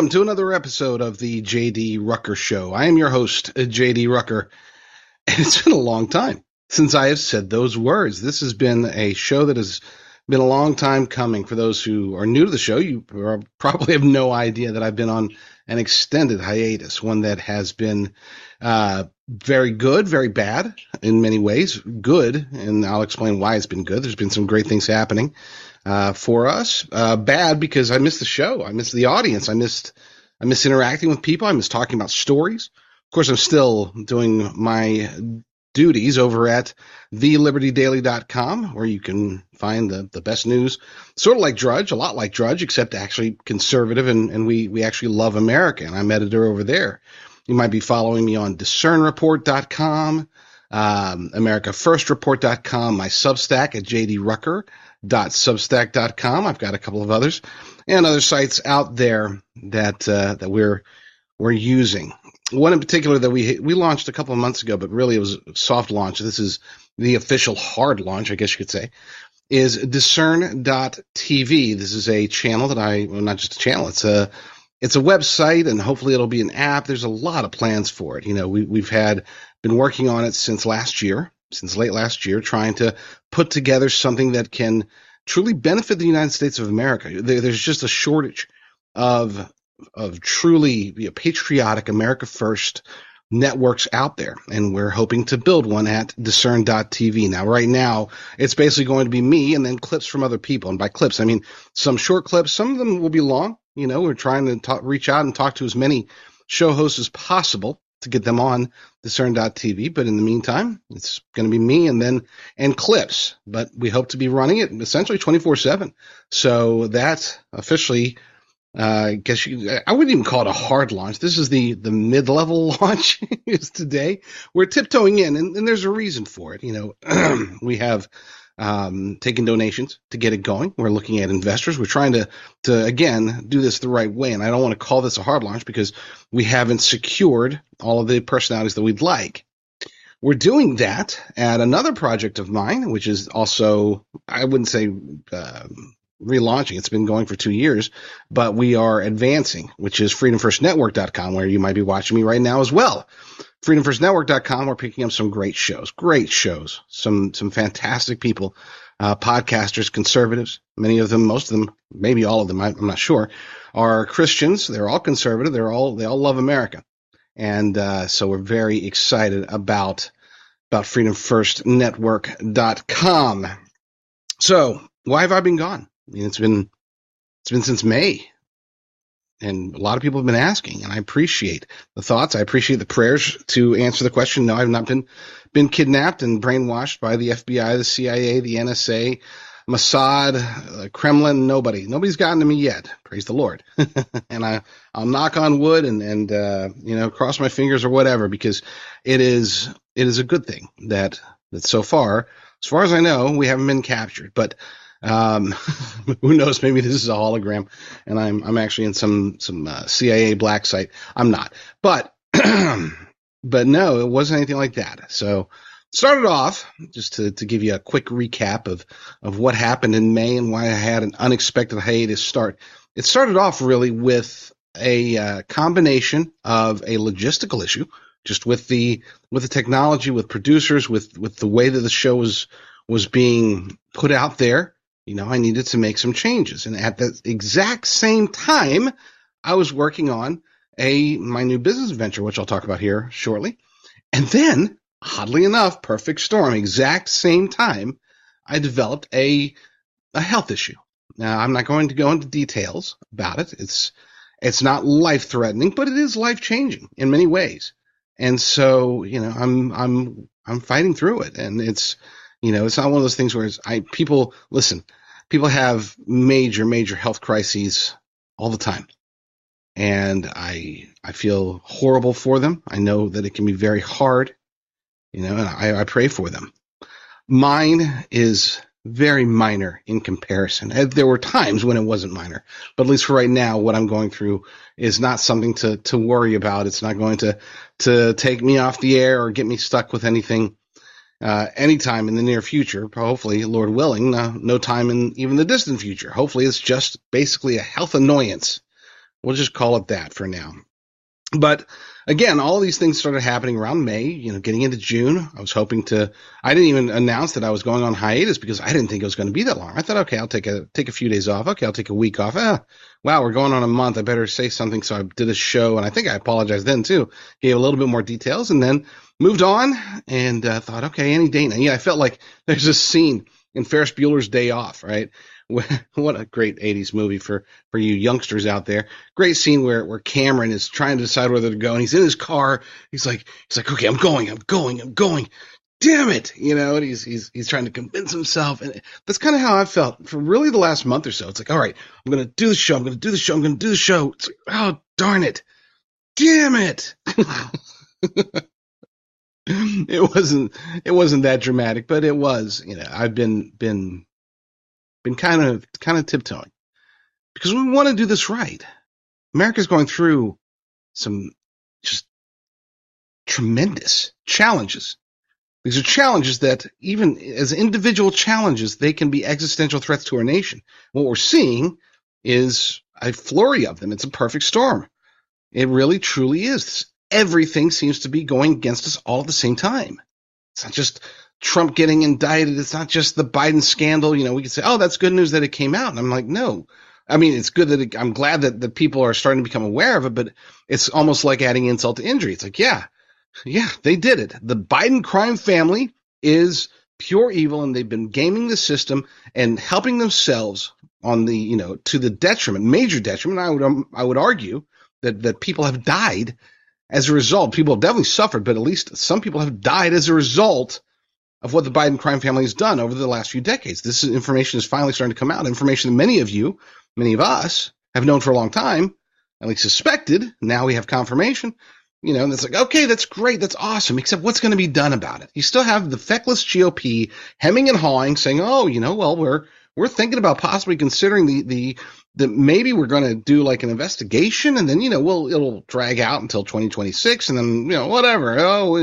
Welcome to another episode of the J.D. Rucker Show. I am your host, J.D. Rucker, and it's been a long time since I have said those words. This has been a show that has been a long time coming. For those who are new to the show, you probably have no idea that I've been on an extended hiatus, one that has been very good, very bad in many ways. Good, and I'll explain why it's been good. There's been some great things happening for us. Bad because I missed the show. I missed the audience. I missed interacting with people. I missed talking about stories. Of course, I'm still doing my duties over at thelibertydaily.com, where you can find the best news, sort of like Drudge, a lot like Drudge, except actually conservative, and we actually love America, and I'm editor over there. You might be following me on discernreport.com, americafirstreport.com, my Substack at jdrucker.substack.com. I've got a couple of others, and other sites out there that we're using. One in particular that we launched a couple of months ago, but really it was a soft launch. This is the official hard launch, I guess you could say, is discern.tv. This is a channel that not just a channel, it's a website, and hopefully it'll be an app. There's a lot of plans for it. You know, we've been working on it since late last year, trying to put together something that can truly benefit the United States of America. There's just a shortage of truly patriotic America First networks out there, and we're hoping to build one at discern.tv. Now, right now, it's basically going to be me and then clips from other people. And by clips, I mean some short clips. Some of them will be long. You know, we're trying to reach out and talk to as many show hosts as possible to get them on discern.tv. But in the meantime, it's going to be me and clips. But we hope to be running it essentially 24/7. So that's officially, I wouldn't even call it a hard launch. This is the mid-level launch is today. We're tiptoeing in, and there's a reason for it. You know, we have taken donations to get it going. We're looking at investors. We're trying to again do this the right way, and I don't want to call this a hard launch because we haven't secured all of the personalities that we'd like. We're doing that at another project of mine, which is also, I wouldn't say relaunching. It's been going for 2 years, but we are advancing, which is freedomfirstnetwork.com, where you might be watching me right now as well. freedomfirstnetwork.com, we're picking up some great shows, some fantastic people, podcasters, conservatives, many of them, most of them, maybe all of them, I'm not sure, are Christians. They're all conservative. They all love America. And so we're very excited about freedomfirstnetwork.com. So why have I been gone? I mean, it's been since May, and a lot of people have been asking, and I appreciate the thoughts. I appreciate the prayers to answer the question. No, I've not been kidnapped and brainwashed by the FBI, the CIA, the NSA, Mossad, Kremlin. Nobody's gotten to me yet. Praise the Lord. And I'll knock on wood and cross my fingers or whatever, because it is a good thing that so far, as far as I know, we haven't been captured. But who knows? Maybe this is a hologram, and I'm actually in some CIA black site. I'm not, but no, it wasn't anything like that. So started off just to give you a quick recap of what happened in May and why I had an unexpected hiatus start. It started off really with a combination of a logistical issue, just with the technology, with producers, with the way that the show was being put out there. You know, I needed to make some changes. And at the exact same time, I was working on my new business venture, which I'll talk about here shortly. And then, oddly enough, perfect storm, exact same time, I developed a health issue. Now, I'm not going to go into details about it. It's not life-threatening, but it is life-changing in many ways. And so, you know, I'm fighting through it. And it's not one of those things where people have major health crises all the time. And I feel horrible for them. I know that it can be very hard, and I pray for them. Mine is very minor in comparison. There were times when it wasn't minor, but at least for right now, what I'm going through is not something to worry about. It's not going to take me off the air or get me stuck with anything anytime in the near future. Hopefully, Lord willing, no time in even the distant future. Hopefully, it's just basically a health annoyance We'll just call it that for now. But again, all these things started happening around May, getting into June. I didn't even announce that I was going on hiatus because I didn't think it was going to be that long. I thought, okay, I'll take a few days off. Okay, I'll take a week off. Wow, we're going on a month. I better say something. So I did a show, and I think I apologized then too. Gave a little bit more details, and then moved on and thought, okay, any day now. Yeah, I felt like there's this scene in Ferris Bueller's Day Off, right? What a great 80s movie for you youngsters out there. Great scene where Cameron is trying to decide whether to go, and he's in his car. He's like, okay, I'm going. Damn it. And he's trying to convince himself. And that's kind of how I felt for really the last month or so. It's like, all right, I'm going to do the show. It's like, oh, darn it. Damn it. It wasn't that dramatic, but it was, I've been kind of tiptoeing because we want to do this right. America's going through some just tremendous challenges. These are challenges that even as individual challenges, they can be existential threats to our nation. What we're seeing is a flurry of them. It's a perfect storm. It really, truly is. Everything seems to be going against us all at the same time. It's not just Trump getting indicted. It's not just the Biden scandal. We could say, oh, that's good news that it came out. And I'm like, no. I mean, it's good that I'm glad that the people are starting to become aware of it, but it's almost like adding insult to injury. It's like, yeah, they did it. The Biden crime family is pure evil, and they've been gaming the system and helping themselves on the, to the detriment, major detriment. I would argue that people have died as a result. People have definitely suffered, but at least some people have died as a result of what the Biden crime family has done over the last few decades. This information is finally starting to come out. Information that many of us have known for a long time, at least suspected. Now we have confirmation. And it's like, okay, that's great. That's awesome. Except what's going to be done about it? You still have the feckless GOP hemming and hawing saying, oh, well, we're thinking about possibly considering the maybe we're going to do like an investigation, and then, it'll drag out until 2026, and then, whatever.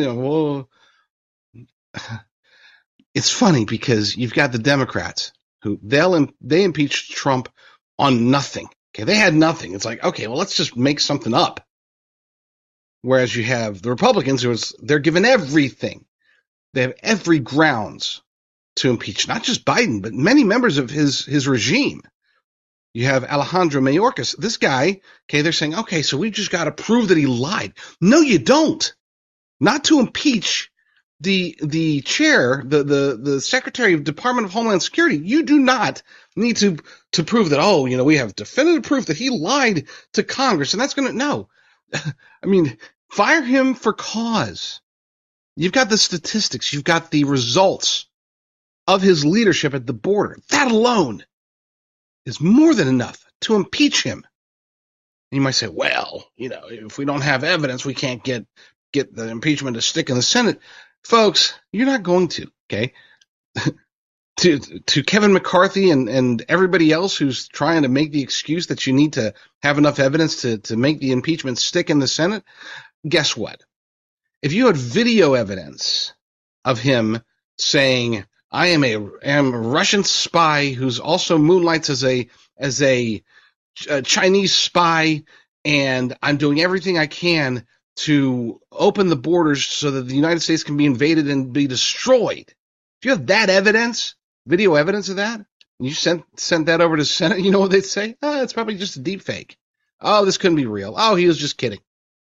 It's funny because you've got the Democrats who they impeached Trump on nothing. Okay. They had nothing. It's like, okay, well, let's just make something up. Whereas you have the Republicans they're given everything. They have every grounds to impeach, not just Biden, but many members of his regime. You have Alejandro Mayorkas. This guy, okay, they're saying, okay, so we just got to prove that he lied. No, you don't. Not to impeach the chair, the Secretary of Department of Homeland Security. You do not need to prove that, we have definitive proof that he lied to Congress, and that's going to, no. I mean, fire him for cause. You've got the statistics. You've got the results of his leadership at the border. That alone is more than enough to impeach him. And you might say, well, if we don't have evidence, we can't get the impeachment to stick in the Senate. Folks, you're not going to, okay? To Kevin McCarthy and everybody else who's trying to make the excuse that you need to have enough evidence to make the impeachment stick in the Senate, guess what? If you had video evidence of him saying, I am a Russian spy who's also moonlights as a Chinese spy, and I'm doing everything I can to open the borders so that the United States can be invaded and be destroyed. If you have that evidence, video evidence of that, and you sent that over to the Senate, you know what they'd say? It's probably just a deep fake. Oh, this couldn't be real. Oh, he was just kidding.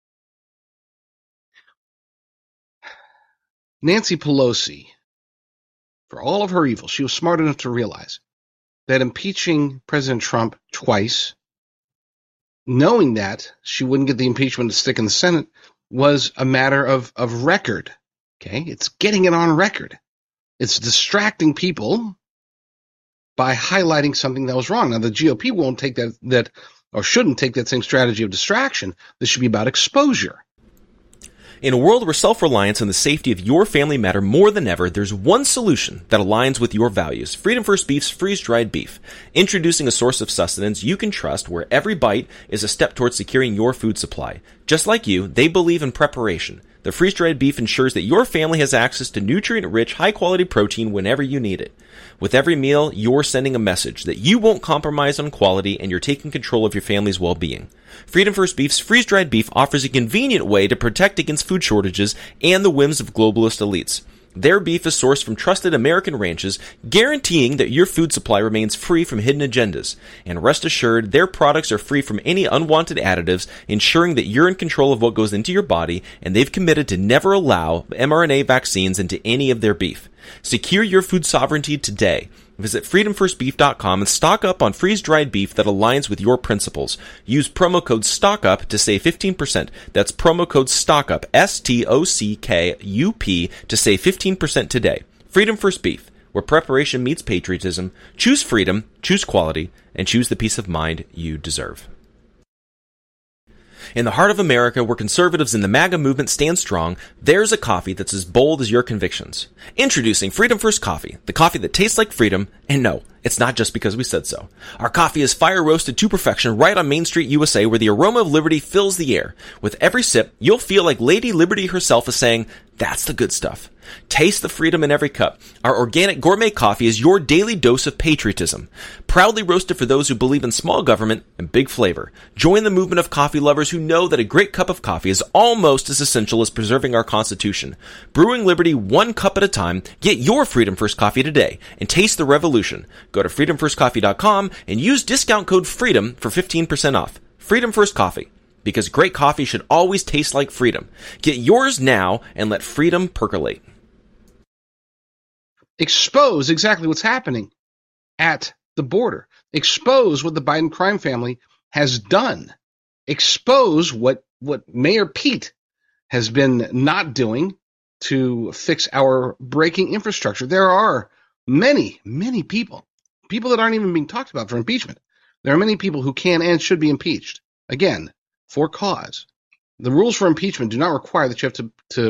Nancy Pelosi, for all of her evil, she was smart enough to realize that impeaching President Trump twice, knowing that she wouldn't get the impeachment to stick in the Senate, was a matter of record. Okay? It's getting it on record. It's distracting people by highlighting something that was wrong. Now, the GOP won't take that or shouldn't take that same strategy of distraction. This should be about exposure. In a world where self-reliance and the safety of your family matter more than ever, there's one solution that aligns with your values. Freedom First Beef's freeze-dried beef. Introducing a source of sustenance you can trust where every bite is a step towards securing your food supply. Just like you, they believe in preparation. The freeze-dried beef ensures that your family has access to nutrient-rich, high-quality protein whenever you need it. With every meal, you're sending a message that you won't compromise on quality and you're taking control of your family's well-being. Freedom First Beef's freeze-dried beef offers a convenient way to protect against food shortages and the whims of globalist elites. Their beef is sourced from trusted American ranches, guaranteeing that your food supply remains free from hidden agendas. And rest assured, their products are free from any unwanted additives, ensuring that you're in control of what goes into your body, and they've committed to never allow mRNA vaccines into any of their beef. Secure your food sovereignty today. Visit freedomfirstbeef.com and stock up on freeze-dried beef that aligns with your principles. Use promo code STOCKUP to save 15%. That's promo code STOCKUP, STOCKUP, to save 15% today. Freedom First Beef, where preparation meets patriotism. Choose freedom, choose quality, and choose the peace of mind you deserve. In the heart of America, where conservatives in the MAGA movement stand strong, there's a coffee that's as bold as your convictions. Introducing Freedom First Coffee, the coffee that tastes like freedom, and no, it's not just because we said so. Our coffee is fire roasted to perfection right on Main Street, USA, where the aroma of liberty fills the air. With every sip, you'll feel like Lady Liberty herself is saying, "That's the good stuff." Taste the freedom in every cup. Our organic gourmet coffee is your daily dose of patriotism. Proudly roasted for those who believe in small government and big flavor. Join the movement of coffee lovers who know that a great cup of coffee is almost as essential as preserving our Constitution. Brewing liberty one cup at a time, get your Freedom First coffee today and taste the revolution. Go to freedomfirstcoffee.com and use discount code FREEDOM for 15% off. Freedom First Coffee. Because great coffee should always taste like freedom. Get yours now and let freedom percolate. Expose exactly what's happening at the border. Expose what the Biden crime family has done. Expose what Mayor Pete has been not doing to fix our breaking infrastructure. There are many, many people that aren't even being talked about for impeachment. There are many people who can and should be impeached. Again, for cause. The rules for impeachment do not require that you have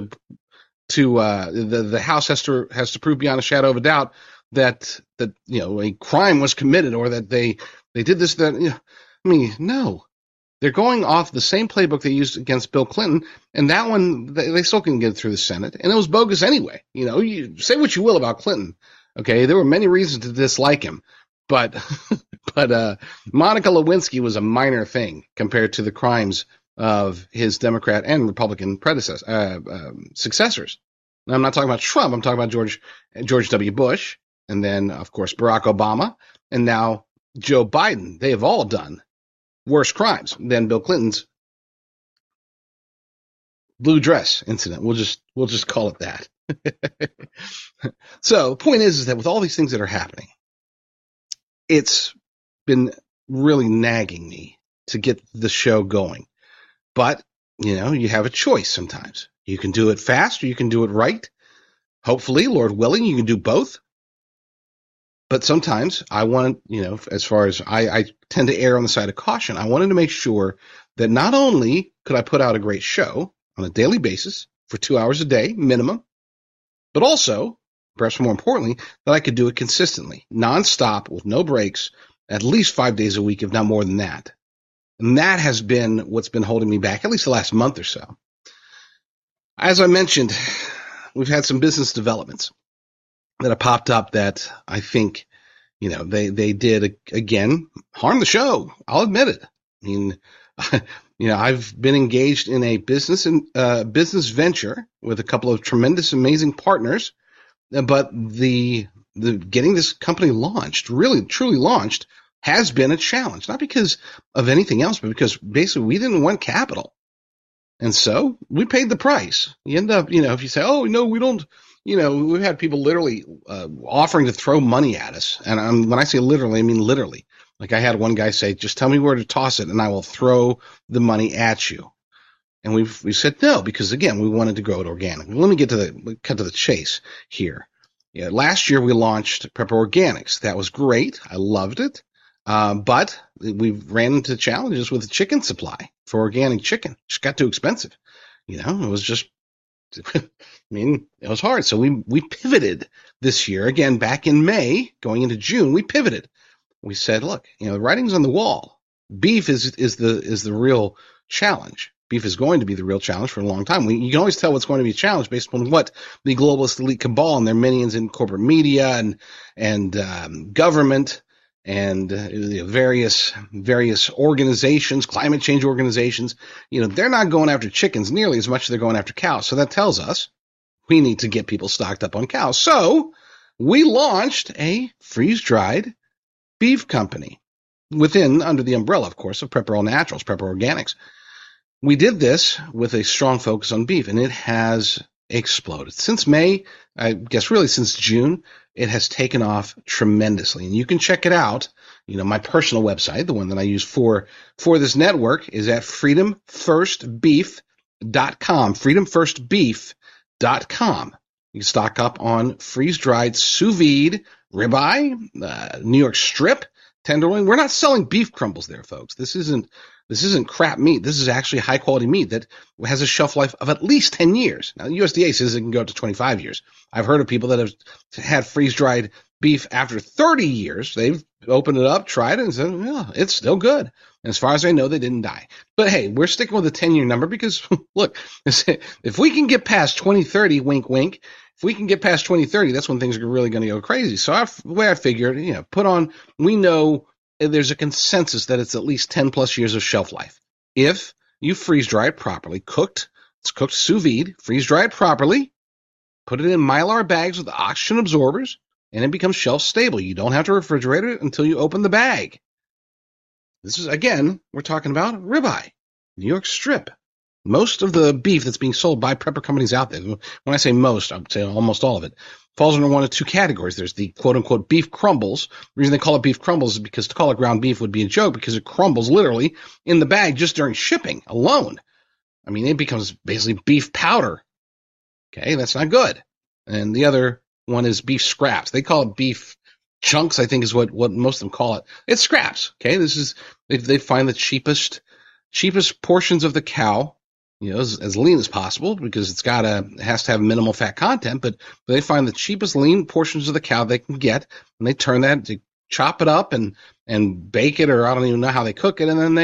the House has to prove beyond a shadow of a doubt that a crime was committed or that they did this, that, no. They're going off the same playbook they used against Bill Clinton, and that one they still can get through the Senate, and it was bogus anyway. You say what you will about Clinton, okay? There were many reasons to dislike him, but Monica Lewinsky was a minor thing compared to the crimes of his Democrat and Republican successors. Now, I'm not talking about Trump. I'm talking about George W. Bush, and then, of course, Barack Obama, and now Joe Biden. They have all done worse crimes than Bill Clinton's blue dress incident. We'll just call it that. So the point is that with all these things that are happening, it's been really nagging me to get the show going. But, you have a choice sometimes. You can do it fast or you can do it right. Hopefully, Lord willing, you can do both. But sometimes I want, as far as I tend to err on the side of caution, I wanted to make sure that not only could I put out a great show on a daily basis for 2 hours a day, minimum, but also, perhaps more importantly, that I could do it consistently, nonstop, with no breaks, at least 5 days a week, if not more than that. And that has been what's been holding me back, at least the last month or so. As I mentioned, we've had some business developments that have popped up that I think, they did, again, harm the show. I'll admit it. I've been engaged in a business venture with a couple of tremendous, amazing partners, but the getting this company launched, really, truly launched, has been a challenge. Not because of anything else, but because basically we didn't want capital. And so we paid the price. You end up, if you say, oh, no, we don't, we've had people literally offering to throw money at us. And when I say literally, I mean literally. Like I had one guy say, just tell me where to toss it and I will throw the money at you. And we said no, because again, we wanted to grow it organically. Let me cut to the chase here. Yeah, last year we launched Prepper Organics. That was great. I loved it. But we ran into challenges with the chicken supply for organic chicken. It just got too expensive. It was just, it was hard. So we pivoted this year. Again, back in May, going into June, we pivoted. We said, look, the writing's on the wall. Beef is the real challenge. beef is going to be the real challenge for a long time. You can always tell what's going to be a challenge based upon what the globalist elite cabal and their minions in corporate media and government and various organizations, climate change organizations, they're not going after chickens nearly as much as they're going after cows. So that tells us we need to get people stocked up on cows. So we launched a freeze-dried beef company under the umbrella, of course, of Prepper All Naturals, Prepper Organics. We did this with a strong focus on beef, and it has exploded. Since May, I guess really since June, it has taken off tremendously. And you can check it out. My personal website, the one that I use for this network, is at freedomfirstbeef.com, freedomfirstbeef.com. You can stock up on freeze-dried sous vide ribeye, New York strip, tenderloin. We're not selling beef crumbles there, folks. This isn't crap meat. This is actually high quality meat that has a shelf life of at least 10 years. Now, the USDA says it can go up to 25 years. I've heard of people that have had freeze-dried beef after 30 years. They've opened it up, tried it, and said, yeah, it's still good. And as far as I know, they didn't die. But hey, we're sticking with a 10-year number because, look, if we can get past 2030, wink, wink, if we can get past 2030, that's when things are really going to go crazy. So the way I figured, we know there's a consensus that it's at least 10 plus years of shelf life. If you freeze dry it properly, it's cooked sous vide, freeze dry it properly, put it in Mylar bags with oxygen absorbers, and it becomes shelf stable. You don't have to refrigerate it until you open the bag. This is, again, we're talking about ribeye, New York strip. Most of the beef that's being sold by prepper companies out there, when I say most, I would say almost all of it, falls under one of two categories. There's the quote-unquote beef crumbles. The reason they call it beef crumbles is because to call it ground beef would be a joke because it crumbles literally in the bag just during shipping alone. I mean, it becomes basically beef powder. Okay, that's not good. And the other one is beef scraps. They call it beef chunks, I think is what most of them call it. It's scraps. Okay, they find the cheapest portions of the cow, as lean as possible because it has to have minimal fat content, but they find the cheapest lean portions of the cow they can get, and they turn that, they chop it up and bake it, or I don't even know how they cook it, and then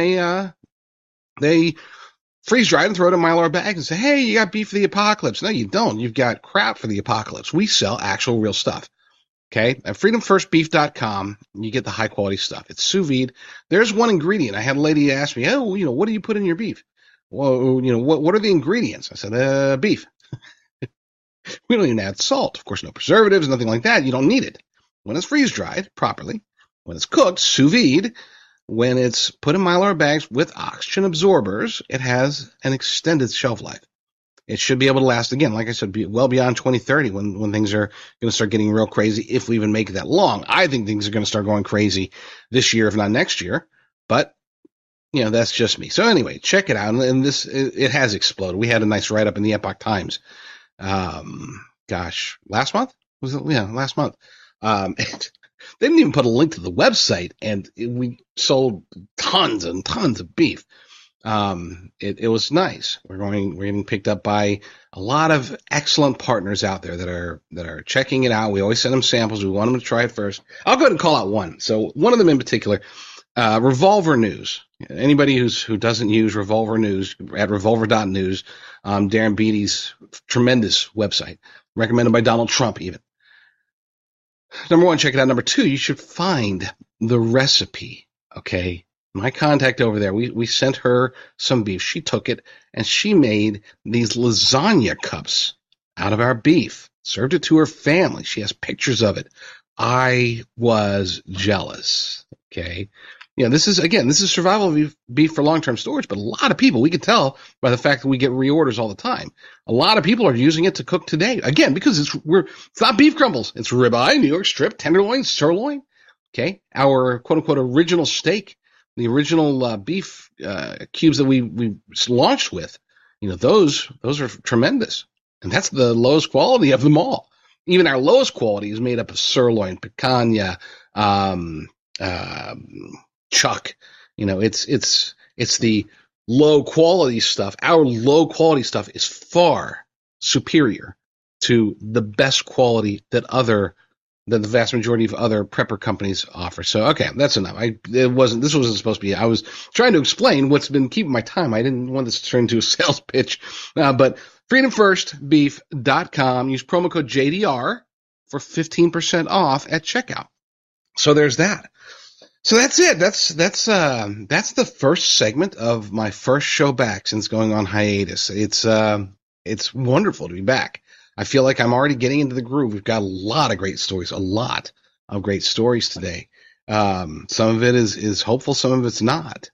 they freeze dry it and throw it in Mylar bag and say, hey, you got beef for the apocalypse. No, you don't. You've got crap for the apocalypse. We sell actual real stuff. Okay, at freedomfirstbeef.com, you get the high quality stuff. It's sous vide. There's one ingredient. I had a lady ask me, what do you put in your beef? Well, what are the ingredients? I said, beef. We don't even add salt. Of course, no preservatives, nothing like that. You don't need it. When it's freeze-dried properly, when it's cooked, sous vide, when it's put in Mylar bags with oxygen absorbers, it has an extended shelf life. It should be able to last, again, like I said, well beyond 2030 when things are going to start getting real crazy, if we even make it that long. I think things are going to start going crazy this year, if not next year. But that's just me. So anyway, check it out. And it has exploded. We had a nice write-up in the Epoch Times. Last month? Was it? Yeah, last month. They didn't even put a link to the website, and we sold tons and tons of beef. It was nice. We're getting picked up by a lot of excellent partners out there that are checking it out. We always send them samples. We want them to try it first. I'll go ahead and call out one. So one of them in particular, Revolver News. Anybody who doesn't use Revolver News at revolver.news, Darren Beatty's tremendous website, recommended by Donald Trump even. Number one, check it out. Number two, you should find the recipe. Okay. My contact over there, we sent her some beef. She took it and she made these lasagna cups out of our beef, served it to her family. She has pictures of it. I was jealous. Okay. This is survival of beef for long-term storage, but a lot of people, we can tell by the fact that we get reorders all the time. A lot of people are using it to cook today. Again, because it's not beef crumbles. It's ribeye, New York strip, tenderloin, sirloin. Okay. Our quote-unquote original steak, the original beef cubes that we launched with, those are tremendous. And that's the lowest quality of them all. Even our lowest quality is made up of sirloin, picanha, chuck. It's the low quality stuff. Our low quality stuff is far superior to the best quality that other that the vast majority of other prepper companies offer. So, okay, that's enough. This wasn't supposed to be, I was trying to explain what's been keeping my time. I didn't want this to turn into a sales pitch, but freedomfirstbeef.com, use promo code JDR for 15% off at checkout. So there's that. So that's it. That's the first segment of my first show back since going on hiatus. It's wonderful to be back. I feel like I'm already getting into the groove. We've got a lot of great stories today. Some of it is hopeful, some of it's not.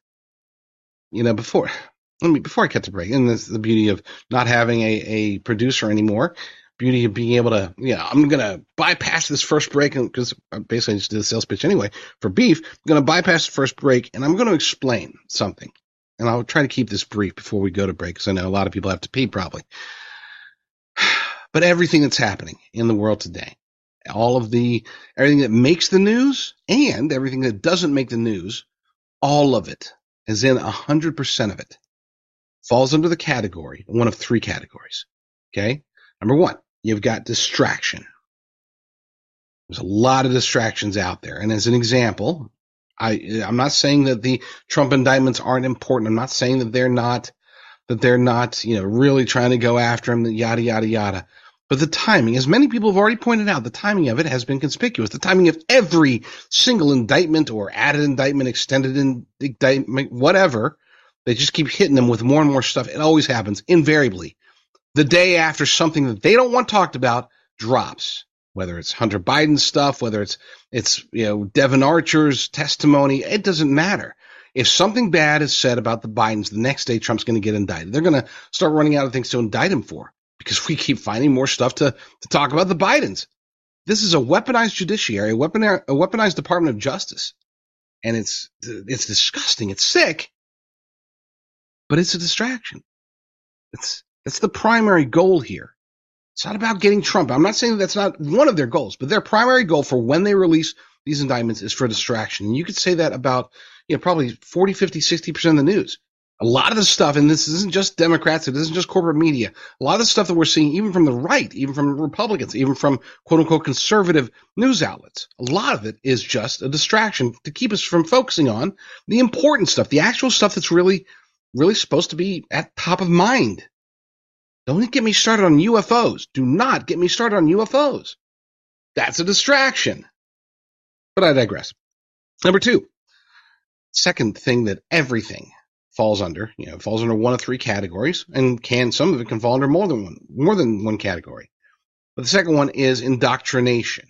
Before I cut to break, and this is the beauty of not having a producer anymore, beauty of being able to, I'm going to bypass this first break because basically I just did a sales pitch anyway for beef. I'm going to bypass the first break and I'm going to explain something. And I'll try to keep this brief before we go to break because I know a lot of people have to pee probably. But everything that's happening in the world today, everything that makes the news and everything that doesn't make the news, all of it, as in 100% of it, falls under the category, one of three categories. Okay? Number one, you've got distraction. There's a lot of distractions out there. And as an example, I'm not saying that the Trump indictments aren't important. I'm not saying that they're not, really trying to go after him, yada, yada, yada. But the timing, as many people have already pointed out, the timing of it has been conspicuous. The timing of every single indictment or added indictment, extended indictment, whatever, they just keep hitting them with more and more stuff. It always happens, invariably. The day after something that they don't want talked about drops, whether it's Hunter Biden's stuff, whether it's Devin Archer's testimony, it doesn't matter. If something bad is said about the Bidens, the next day Trump's going to get indicted. They're going to start running out of things to indict him for because we keep finding more stuff to talk about the Bidens. This is a weaponized judiciary, a weaponized Department of Justice. And it's disgusting. It's sick, but it's a distraction. That's the primary goal here. It's not about getting Trump. I'm not saying that's not one of their goals, but their primary goal for when they release these indictments is for distraction. And you could say that about, probably 40, 50, 60% of the news. A lot of the stuff, and this isn't just Democrats, it isn't just corporate media. A lot of the stuff that we're seeing, even from the right, even from Republicans, even from quote unquote conservative news outlets, a lot of it is just a distraction to keep us from focusing on the important stuff, the actual stuff that's really, really supposed to be at top of mind. Don't get me started on UFOs. Do not get me started on UFOs. That's a distraction. But I digress. Number two, second thing that everything falls under, falls under one of three categories, and some of it can fall under more than one category. But the second one is indoctrination.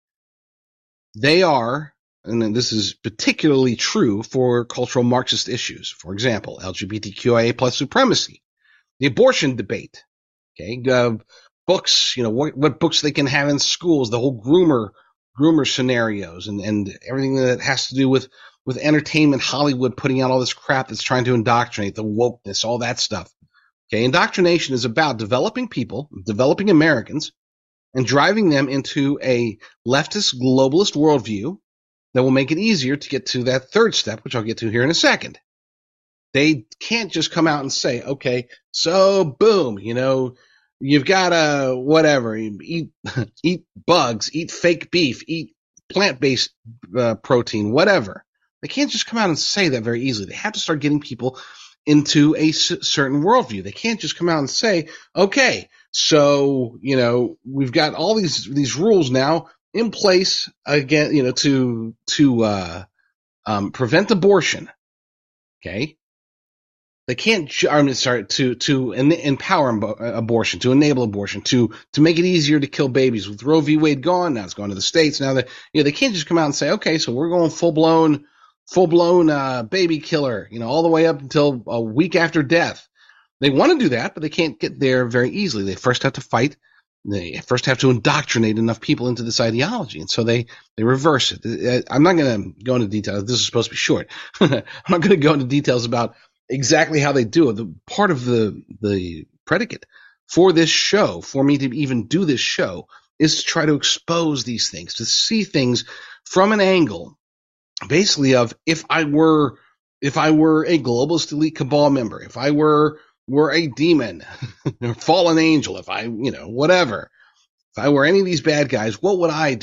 They are, and this is particularly true for cultural Marxist issues. For example, LGBTQIA plus supremacy, the abortion debate. Okay, books, what books they can have in schools, the whole groomer scenarios and everything that has to do with entertainment, Hollywood putting out all this crap that's trying to indoctrinate, the wokeness, all that stuff. Okay, indoctrination is about developing people, developing Americans, and driving them into a leftist, globalist worldview that will make it easier to get to that third step, which I'll get to here in a second. They can't just come out and say, okay, so boom, you've got to whatever, eat bugs, eat fake beef, eat plant-based protein, whatever. They can't just come out and say that very easily. They have to start getting people into a certain worldview. They can't just come out and say, okay, so, we've got all these rules now in place again, to prevent abortion. Okay. They can't, to empower abortion, to enable abortion, to make it easier to kill babies. With Roe v. Wade gone, now it's gone to the states. Now they can't just come out and say, okay, so we're going full blown baby killer, all the way up until a week after death. They want to do that, but they can't get there very easily. They first have to fight. They first have to indoctrinate enough people into this ideology. And so they reverse it. I'm not going to go into details. This is supposed to be short. I'm not going to go into details about exactly how they do it. The part of the predicate for this show, for me to even do this show, is to try to expose these things, to see things from an angle, basically of if I were a globalist elite cabal member, if I were a demon or fallen angel, if I, whatever, if I were any of these bad guys, what would I do?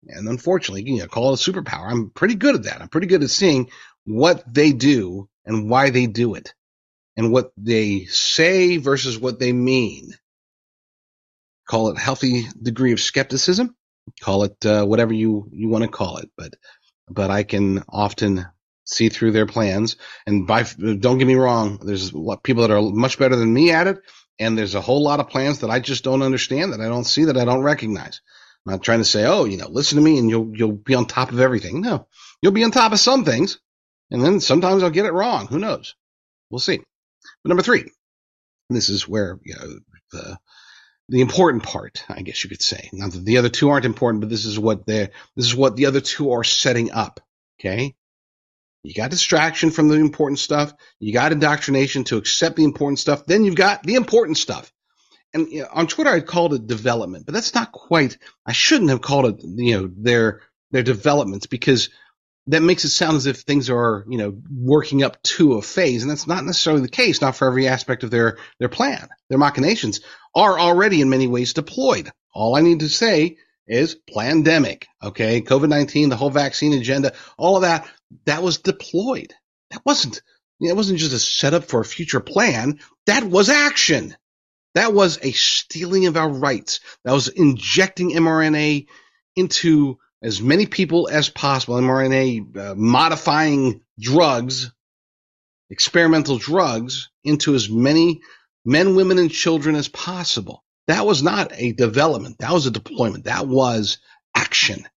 And unfortunately, call it a superpower. I'm pretty good at that. I'm pretty good at seeing what they do and why they do it and what they say versus what they mean. Call it a healthy degree of skepticism. Call it whatever you want to call it. But I can often see through their plans. And don't get me wrong, there's a lot of people that are much better than me at it. And there's a whole lot of plans that I just don't understand, that I don't see, that I don't recognize. I'm not trying to say, listen to me and you'll be on top of everything. No, you'll be on top of some things. And then sometimes I'll get it wrong. Who knows? We'll see. But number 3, this is where, the important part, I guess you could say. Not that the other 2 aren't important, but this is what the other 2 are setting up. Okay. You got distraction from the important stuff. You got indoctrination to accept the important stuff. Then you've got the important stuff. And on Twitter, I called it development, but that's not quite. I shouldn't have called it, their developments, because that makes it sound as if things are, working up to a phase, and that's not necessarily the case. Not for every aspect of their plan. Their machinations are already in many ways deployed. All I need to say is pandemic. Okay, COVID-19, the whole vaccine agenda, all of that was deployed. That wasn't. It wasn't just a setup for a future plan. That was action. That was a stealing of our rights. That was injecting mRNA into as many people as possible, mRNA modifying drugs, experimental drugs, into as many men, women, and children as possible. That was not a development. That was a deployment. That was action.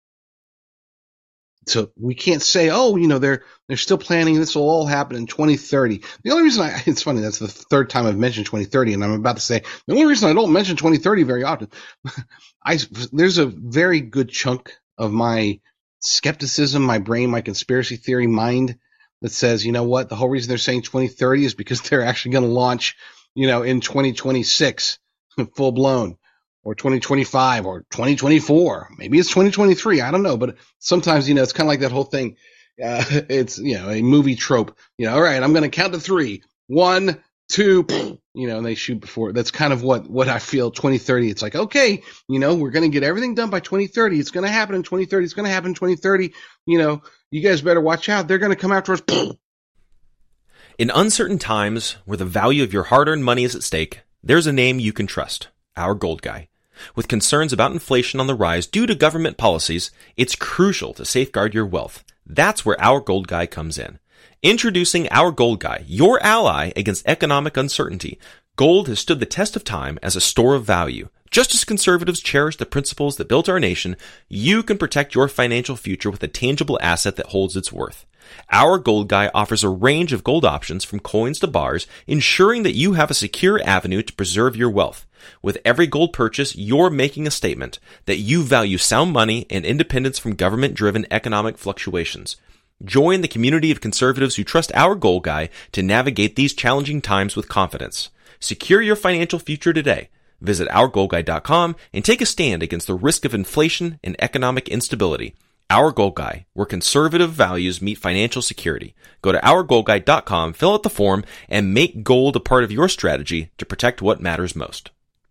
So we can't say, they're still planning. This will all happen in 2030. The only reason it's funny, that's the 3rd time I've mentioned 2030, and I'm about to say the only reason I don't mention 2030 very often, there's a very good chunk of my skepticism, my brain, my conspiracy theory mind that says, you know what, the whole reason they're saying 2030 is because they're actually going to launch, in 2026, full blown. Or 2025 or 2024. Maybe it's 2023. I don't know. But sometimes, it's kind of like that whole thing. It's, a movie trope. All right, I'm going to count to 3. 1, 2, and they shoot before. That's kind of what I feel 2030. It's like, okay, we're going to get everything done by 2030. It's going to happen in 2030. It's going to happen in 2030. You guys better watch out. They're going to come after us. In uncertain times where the value of your hard-earned money is at stake, there's a name you can trust. Our Gold Guy. With concerns about inflation on the rise due to government policies, it's crucial to safeguard your wealth. That's where Our Gold Guy comes in. Introducing Our Gold Guy, your ally against economic uncertainty. Gold has stood the test of time as a store of value. Just as conservatives cherish the principles that built our nation, you can protect your financial future with a tangible asset that holds its worth. Our Gold Guy offers a range of gold options from coins to bars, ensuring that you have a secure avenue to preserve your wealth. With every gold purchase, you're making a statement that you value sound money and independence from government-driven economic fluctuations. Join the community of conservatives who trust Our Gold Guy to navigate these challenging times with confidence. Secure your financial future today. Visit OurGoldGuy.com and take a stand against the risk of inflation and economic instability. Our Gold Guy, where conservative values meet financial security. Go to OurGoldGuy.com, fill out the form, and make gold a part of your strategy to protect what matters most.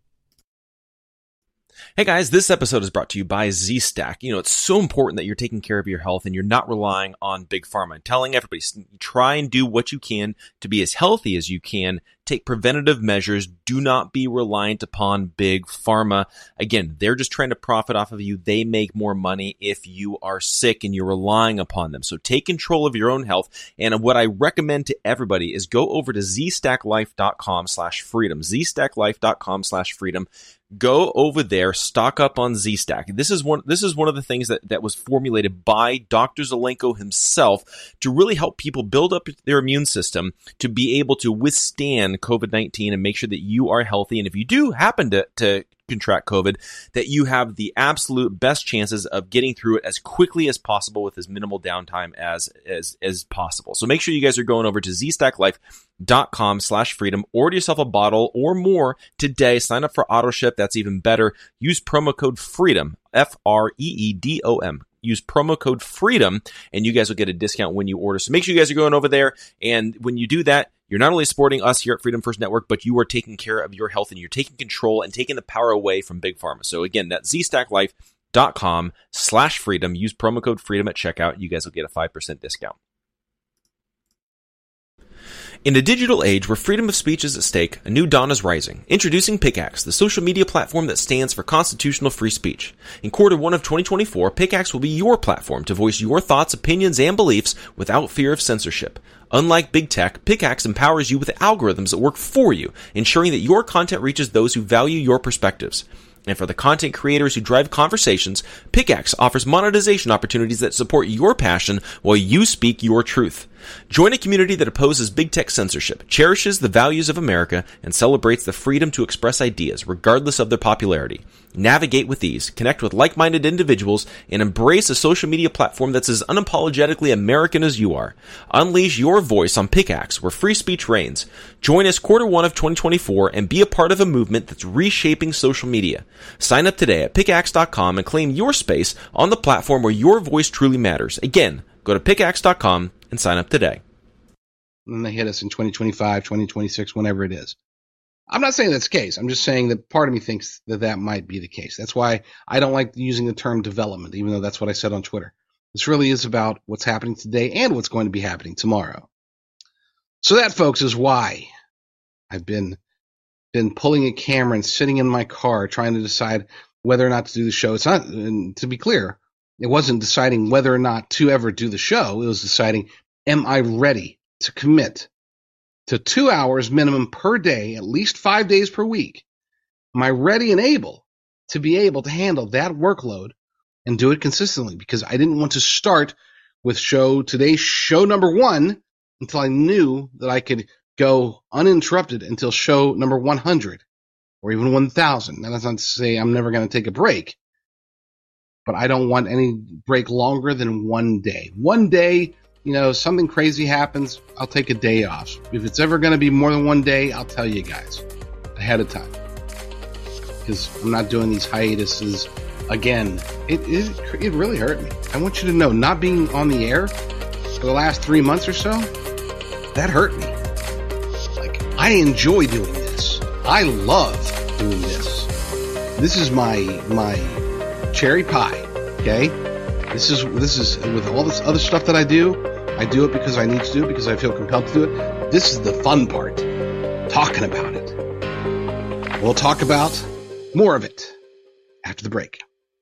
Hey guys, this episode is brought to you by Z-Stack. It's so important that you're taking care of your health and you're not relying on Big Pharma. I'm telling everybody, try and do what you can to be as healthy as you can. Take preventative measures. Do not be reliant upon Big Pharma. Again, they're just trying to profit off of you. They make more money if you are sick and you're relying upon them. So take control of your own health. And what I recommend to everybody is go over to zstacklife.com/freedom. zstacklife.com/freedom. Go over there, stock up on Z-Stack. This is one of the things that was formulated by Dr. Zelenko himself to really help people build up their immune system to be able to withstand COVID-19 and make sure that you are healthy. And if you do happen to contract COVID, that you have the absolute best chances of getting through it as quickly as possible with as minimal downtime as possible. So make sure you guys are going over to zstacklife.com/freedom. Order yourself a bottle or more today. Sign up for auto ship. That's even better. Use promo code FREEDOM, FREEDOM. Use promo code FREEDOM, and you guys will get a discount when you order. So make sure you guys are going over there. And when you do that, you're not only supporting us here at Freedom First Network, but you are taking care of your health and you're taking control and taking the power away from Big Pharma. So again, that's zstacklife.com/freedom. pickaxe.com/freedom. Use promo code freedom at checkout. You guys will get a 5% discount. In a digital age where freedom of speech is at stake, a new dawn is rising. Introducing Pickaxe, the social media platform that stands for constitutional free speech. In Q1 of 2024, Pickaxe will be your platform to voice your thoughts, opinions, and beliefs without fear of censorship. Unlike big tech, Pickaxe empowers you with algorithms that work for you, ensuring that your content reaches those who value your perspectives. And for the content creators who drive conversations, Pickaxe offers monetization opportunities that support your passion while you speak your truth. Join a community that opposes big tech censorship, cherishes the values of America, and celebrates the freedom to express ideas regardless of their popularity. Navigate with ease, connect with like-minded individuals, and embrace a social media platform that's as unapologetically American as you are. Unleash your voice on Pickaxe, where free speech reigns. Join us Q1 of 2024 and be a part of a movement that's reshaping social media. Sign up today at pickaxe.com and claim your space on the platform where your voice truly matters. Again, go to pickaxe.com and sign up today. And they hit us in 2025, 2026, whenever it is. I'm not saying that's the case. I'm just saying that part of me thinks that that might be the case. That's why I don't like using the term development, even though that's what I said on Twitter. This really is about what's happening today and what's going to be happening tomorrow. So that, folks, is why I've been pulling a camera and sitting in my car trying to decide whether or not to do the show. It's not, and to be clear, it wasn't deciding whether or not to ever do the show. It was deciding, am I ready to commit to 2 hours minimum per day, at least 5 days per week? Am I ready and able to be able to handle that workload and do it consistently? Because I didn't want to start with today's show number 1 until I knew that I could go uninterrupted until show number 100 or even 1,000. Now, that's not to say I'm never going to take a break, but I don't want any break longer than 1 day. 1 day, something crazy happens, I'll take a day off. If it's ever going to be more than 1 day, I'll tell you guys ahead of time, because I'm not doing these hiatuses again. It really hurt me. I want you to know, not being on the air for the last 3 months or so, that hurt me. Like, I enjoy doing this. I love doing this. This is my cherry pie. Okay. This is with all this other stuff that I do it because I need to do it, because I feel compelled to do it. This is the fun part, talking about it. We'll talk about more of it after the break.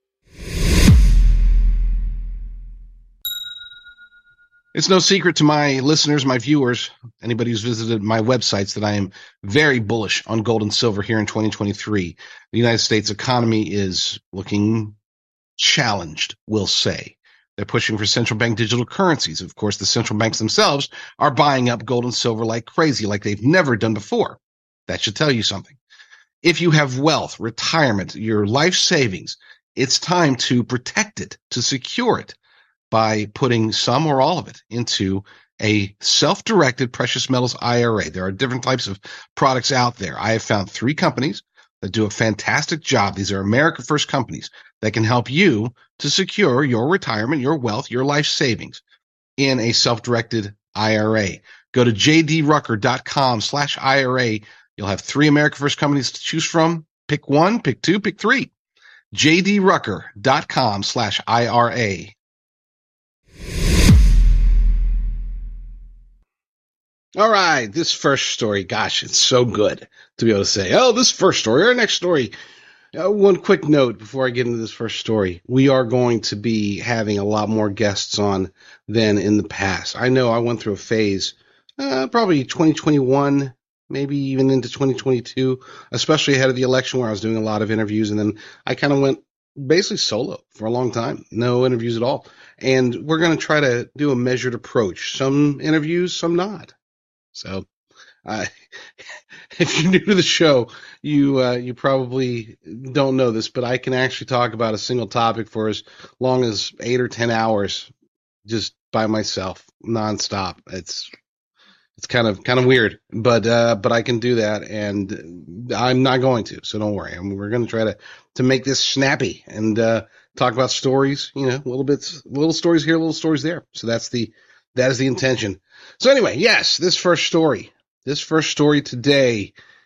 It's no secret to my listeners, my viewers, anybody who's visited my websites, that I am very bullish on gold and silver here in 2023. The United States economy is looking challenged, we'll say. They're pushing for central bank digital currencies. Of course, the central banks themselves are buying up gold and silver like crazy, like they've never done before. That should tell you something. If you have wealth, retirement, your life savings, it's time to protect it, to secure it, by putting some or all of it into a self-directed precious metals IRA. There are different types of products out there. I have found 3 companies that do a fantastic job. These are America First companies that can help you to secure your retirement, your wealth, your life savings in a self-directed IRA. Go to jdrucker.com/IRA. You'll have 3 America First companies to choose from. Pick 1, pick 2, pick 3. jdrucker.com/IRA. All right, this first story, gosh, it's so good to be able to say, oh, this first story or next story. One quick note before I get into this first story. We are going to be having a lot more guests on than in the past. I know I went through a phase, probably 2021, maybe even into 2022, especially ahead of the election, where I was doing a lot of interviews, and then I kind of went basically solo for a long time. No interviews at all. And we're going to try to do a measured approach. Some interviews, some not. So, if you're new to the show, you probably don't know this, but I can actually talk about a single topic for as long as 8 or 10 hours, just by myself, nonstop. It's kind of weird, but I can do that, and I'm not going to, so don't worry. We're going to try to make this snappy and talk about stories, little stories here, little stories there. So that is the intention. So anyway, yes, this first story today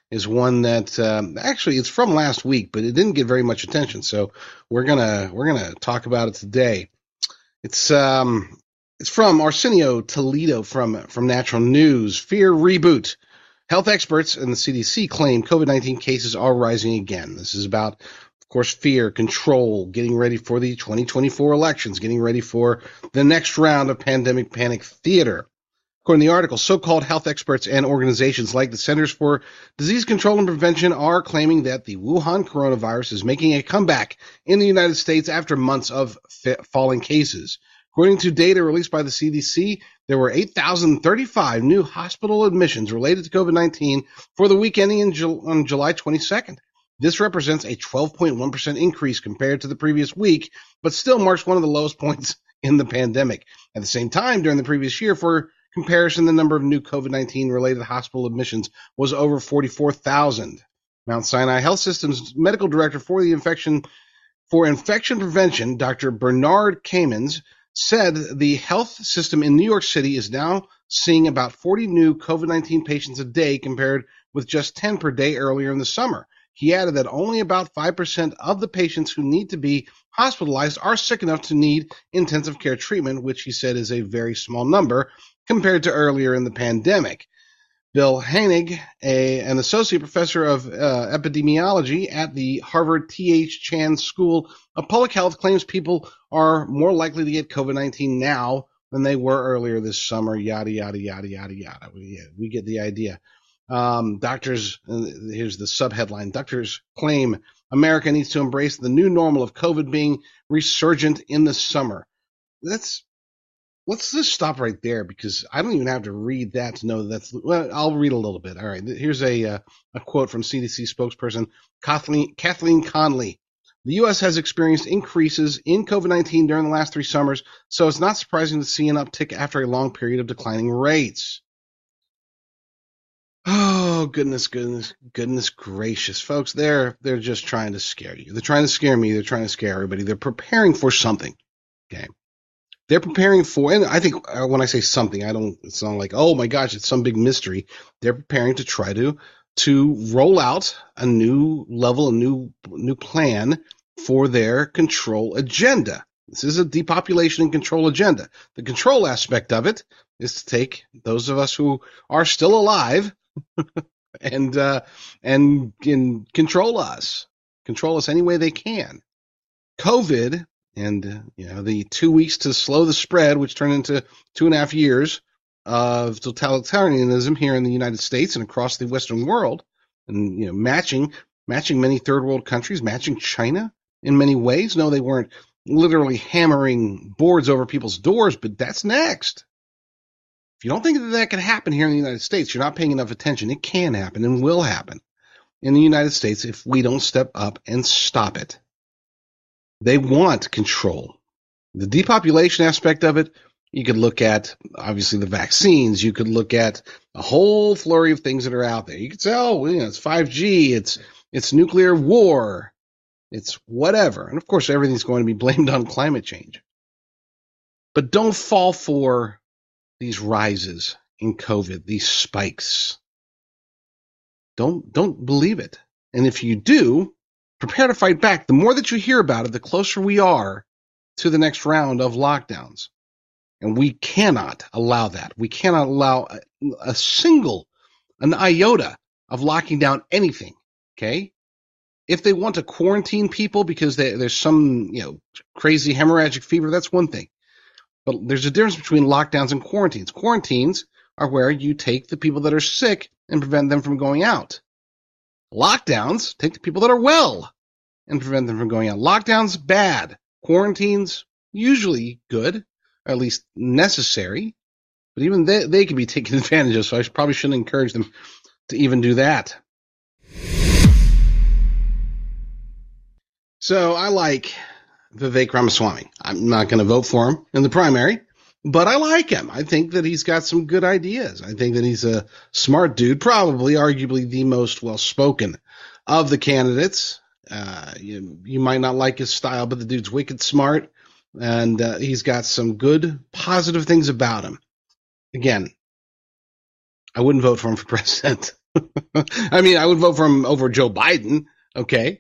is one that actually it's from last week, but it didn't get very much attention. So we're gonna talk about it today. It's from Arsenio Toledo from Natural News. Fear reboot. Health experts and the CDC claim COVID-19 cases are rising again. This is about, of course, fear, control, getting ready for the 2024 elections, getting ready for the next round of pandemic panic theater. According to the article, so-called health experts and organizations like the Centers for Disease Control and Prevention are claiming that the Wuhan coronavirus is making a comeback in the United States after months of falling cases. According to data released by the CDC, there were 8,035 new hospital admissions related to COVID-19 for the week ending on July 22nd. This represents a 12.1% increase compared to the previous week, but still marks one of the lowest points in the pandemic. At the same time, during the previous year, for comparison, the number of new COVID-19 related hospital admissions was over 44,000. Mount Sinai Health System's medical director for infection prevention, Dr. Bernard Kamens, said the health system in New York City is now seeing about 40 new COVID-19 patients a day compared with just 10 per day earlier in the summer. He added that only about 5% of the patients who need to be hospitalized are sick enough to need intensive care treatment, which he said is a very small number compared to earlier in the pandemic. Bill Hanig, an associate professor of epidemiology at the Harvard T.H. Chan School of Public Health, claims people are more likely to get COVID-19 now than they were earlier this summer, yada, yada, yada, yada, yada. We get the idea. Doctors, here's the subheadline, doctors claim America needs to embrace the new normal of COVID being resurgent in the summer. Let's just stop right there, because I don't even have to read that to know that's. Well, I'll read a little bit. All right, here's a quote from CDC spokesperson Kathleen Conley. The U.S. has experienced increases in COVID-19 during the last 3 summers, so it's not surprising to see an uptick after a long period of declining rates. Oh, goodness gracious, folks! They're just trying to scare you. They're trying to scare me. They're trying to scare everybody. They're preparing for something. Okay. They're preparing for, and I think when I say something, it's not like, oh my gosh, it's some big mystery. They're preparing to try to roll out a new level, a new plan for their control agenda. This is a depopulation and control agenda. The control aspect of it is to take those of us who are still alive and control us any way they can. COVID. And, the 2 weeks to slow the spread, which turned into 2.5 years of totalitarianism here in the United States and across the Western world, and, matching many third world countries, matching China in many ways. No, they weren't literally hammering boards over people's doors, but that's next. If you don't think that can happen here in the United States, you're not paying enough attention. It can happen and will happen in the United States if we don't step up and stop it. They want control. The depopulation aspect of it, you could look at, obviously, the vaccines. You could look at a whole flurry of things that are out there. You could say, it's 5G, it's nuclear war, it's whatever. And, of course, everything's going to be blamed on climate change. But don't fall for these rises in COVID, these spikes. Don't believe it. And if you do, prepare to fight back. The more that you hear about it, the closer we are to the next round of lockdowns. And we cannot allow that. We cannot allow an iota of locking down anything, okay? If they want to quarantine people because there's some, crazy hemorrhagic fever, that's one thing. But there's a difference between lockdowns and quarantines. Quarantines are where you take the people that are sick and prevent them from going out. Lockdowns take the people that are well and prevent them from going out. Lockdowns, bad. Quarantines, usually good, or at least necessary. But even they can be taken advantage of, so I probably shouldn't encourage them to even do that. So I like Vivek Ramaswamy. I'm not going to vote for him in the primary, but I like him. I think that he's got some good ideas. I think that he's a smart dude, probably arguably the most well-spoken of the candidates. You might not like his style, but the dude's wicked smart, and he's got some good, positive things about him. Again, I wouldn't vote for him for president. I mean, I would vote for him over Joe Biden. Okay.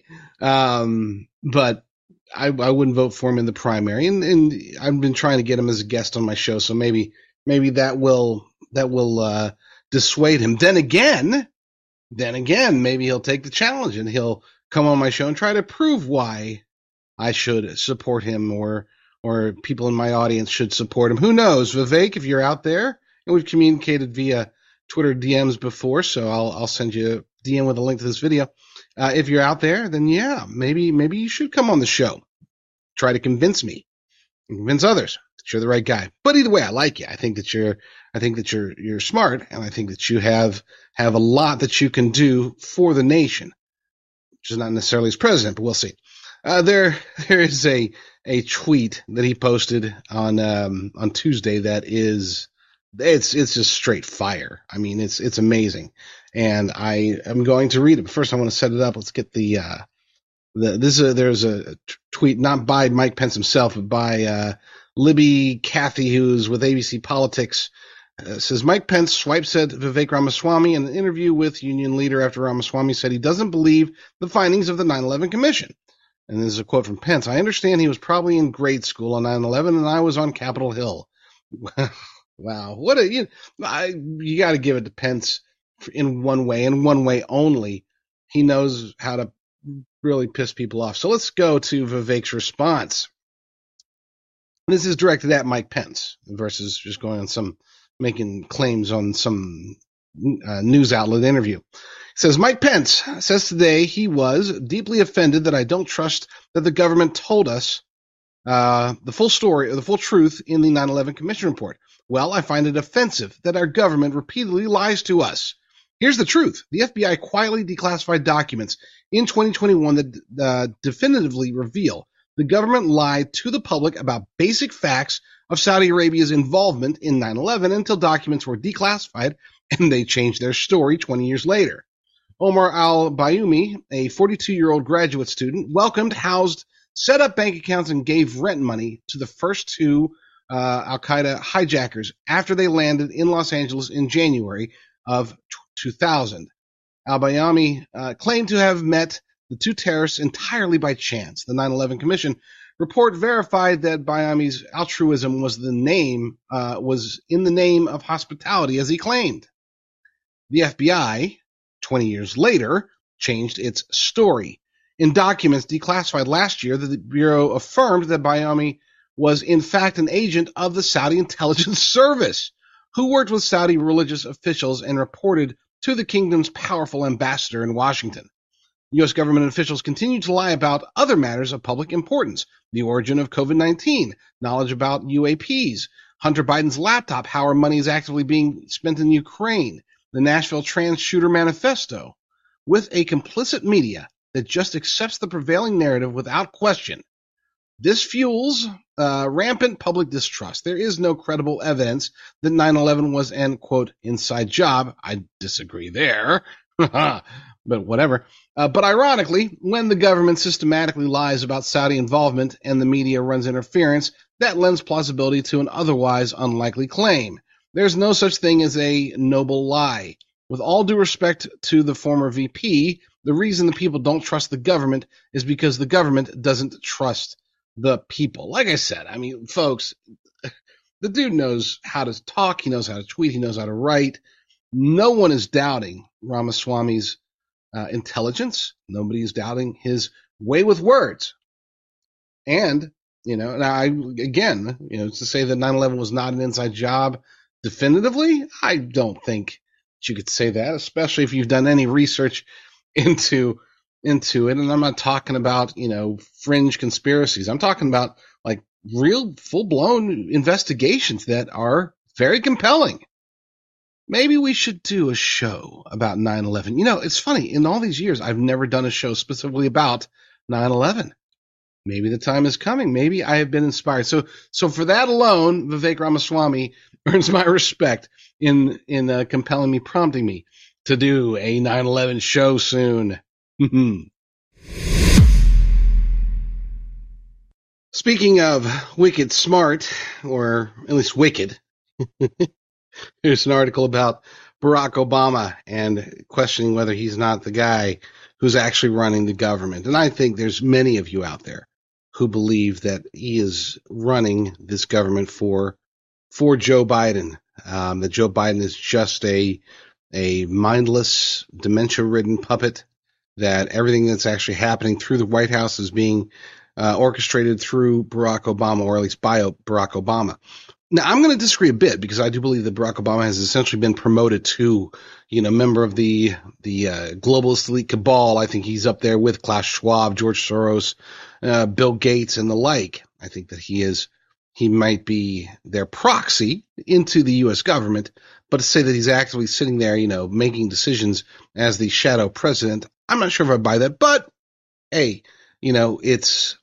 But I wouldn't vote for him in the primary. And I've been trying to get him as a guest on my show. So maybe that will dissuade him. Then again, maybe he'll take the challenge and he'll come on my show and try to prove why I should support him or people in my audience should support him. Who knows? Vivek, if you're out there, and we've communicated via Twitter DMs before, so I'll send you a DM with a link to this video. If you're out there, then yeah, maybe you should come on the show. Try to convince me, convince others that you're the right guy. But either way, I like you. I think that you're smart, and I think that you have a lot that you can do for the nation, which is not necessarily as president, but we'll see. There is a tweet that he posted on Tuesday that is it's just straight fire. I mean, it's amazing, and I am going to read it. But first, I want to set it up. Let's get there's a tweet not by Mike Pence himself, but by Libby Cathy, who's with ABC Politics. Says Mike Pence swipes at Vivek Ramaswamy in an interview with union leader after Ramaswamy said he doesn't believe the findings of the 9/11 Commission. And this is a quote from Pence. I understand he was probably in grade school on 9/11 and I was on Capitol Hill. Wow. You got to give it to Pence in one way and one way only. He knows how to really piss people off. So let's go to Vivek's response. This is directed at Mike Pence versus just going on making claims on some news outlet interview. It says, Mike Pence says today he was deeply offended that I don't trust that the government told us the full story or the full truth in the 9/11 Commission report. Well, I find it offensive that our government repeatedly lies to us. Here's the truth. The FBI quietly declassified documents in 2021 that definitively reveal the government lied to the public about basic facts of Saudi Arabia's involvement in 9/11 until documents were declassified and they changed their story 20 years later. Omar al-Bayoumi, a 42-year-old graduate student, welcomed, housed, set up bank accounts, and gave rent money to the first two al-Qaeda hijackers after they landed in Los Angeles in January of 2000. Al-Bayoumi claimed to have met the two terrorists entirely by chance. The 9/11 Commission report verified that Bayoumi's altruism was in the name of hospitality, as he claimed. The FBI, 20 years later, changed its story. In documents declassified last year, the Bureau affirmed that Bayoumi was in fact an agent of the Saudi intelligence service who worked with Saudi religious officials and reported to the kingdom's powerful ambassador in Washington. U.S. government officials continue to lie about other matters of public importance, the origin of COVID-19, knowledge about UAPs, Hunter Biden's laptop, how our money is actively being spent in Ukraine, the Nashville trans shooter manifesto, with a complicit media that just accepts the prevailing narrative without question. This fuels rampant public distrust. There is no credible evidence that 9/11 was an, quote, inside job. I disagree there, but whatever. But ironically, when the government systematically lies about Saudi involvement and the media runs interference, that lends plausibility to an otherwise unlikely claim. There's no such thing as a noble lie. With all due respect to the former VP, the reason the people don't trust the government is because the government doesn't trust the people. Like I said, I mean, folks, the dude knows how to talk, he knows how to tweet, he knows how to write. No one is doubting Ramaswamy's intelligence. Nobody is doubting his way with words. And, to say that 9/11 was not an inside job definitively, I don't think you could say that, especially if you've done any research into it. And I'm not talking about, fringe conspiracies. I'm talking about like real full-blown investigations that are very compelling. Maybe we should do a show about 9/11. It's funny. In all these years, I've never done a show specifically about 9/11. Maybe the time is coming. Maybe I have been inspired. So for that alone, Vivek Ramaswamy earns my respect in compelling me, prompting me to do a 9/11 show soon. Speaking of wicked smart, or at least wicked, here's an article about Barack Obama and questioning whether he's not the guy who's actually running the government. And I think there's many of you out there who believe that he is running this government for Joe Biden, that Joe Biden is just a mindless, dementia-ridden puppet, that everything that's actually happening through the White House is being orchestrated through Barack Obama, or at least by Barack Obama. Now, I'm going to disagree a bit, because I do believe that Barack Obama has essentially been promoted to, member of the globalist elite cabal. I think he's up there with Klaus Schwab, George Soros, Bill Gates, and the like. I think that he might be their proxy into the U.S. government, but to say that he's actively sitting there, making decisions as the shadow president, I'm not sure if I buy that. But hey, it's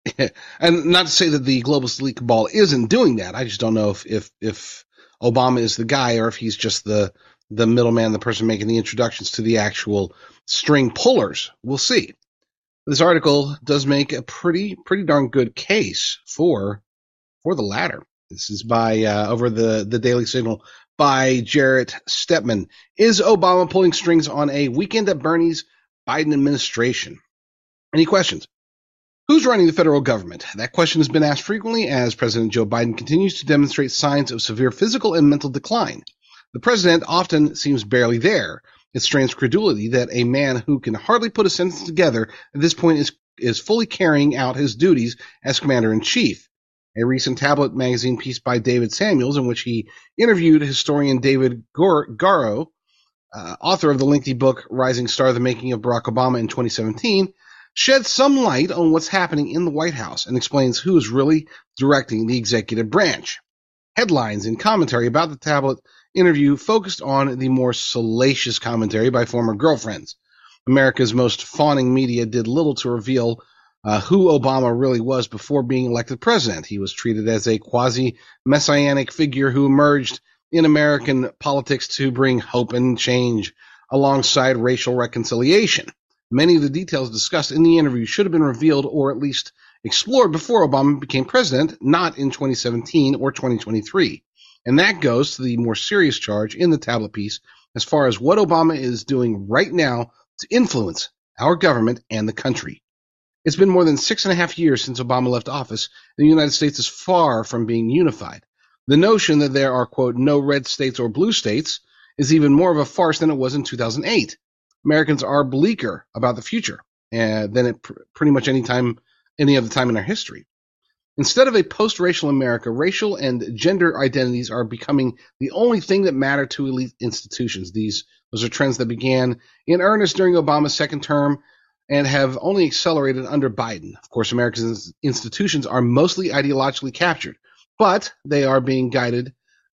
and not to say that the globalist elite cabal isn't doing that. I just don't know if Obama is the guy, or if he's just the middleman, the person making the introductions to the actual string pullers. We'll see. This article does make a pretty darn good case for the latter. This is by over the Daily Signal by Jarrett Stepman. Is Obama pulling strings on a weekend at Bernie's Biden administration? Any questions? Who's running the federal government? That question has been asked frequently as President Joe Biden continues to demonstrate signs of severe physical and mental decline. The president often seems barely there. It strains credulity that a man who can hardly put a sentence together at this point is fully carrying out his duties as commander-in-chief. A recent Tablet magazine piece by David Samuels, in which he interviewed historian David Garrow, author of the lengthy book Rising Star: The Making of Barack Obama in 2017, sheds some light on what's happening in the White House and explains who is really directing the executive branch. Headlines and commentary about the Tablet interview focused on the more salacious commentary by former girlfriends. America's most fawning media did little to reveal who Obama really was before being elected president. He was treated as a quasi-messianic figure who emerged in American politics to bring hope and change alongside racial reconciliation. Many of the details discussed in the interview should have been revealed, or at least explored, before Obama became president, not in 2017 or 2023. And that goes to the more serious charge in the Tablet piece as far as what Obama is doing right now to influence our government and the country. It's been more than 6.5 years since Obama left office. The United States is far from being unified. The notion that there are, quote, no red states or blue states is even more of a farce than it was in 2008. Americans are bleaker about the future than at pretty much any other time in our history. Instead of a post-racial America, racial and gender identities are becoming the only thing that matter to elite institutions. Those are trends that began in earnest during Obama's second term and have only accelerated under Biden. Of course, America's institutions are mostly ideologically captured, but they are being guided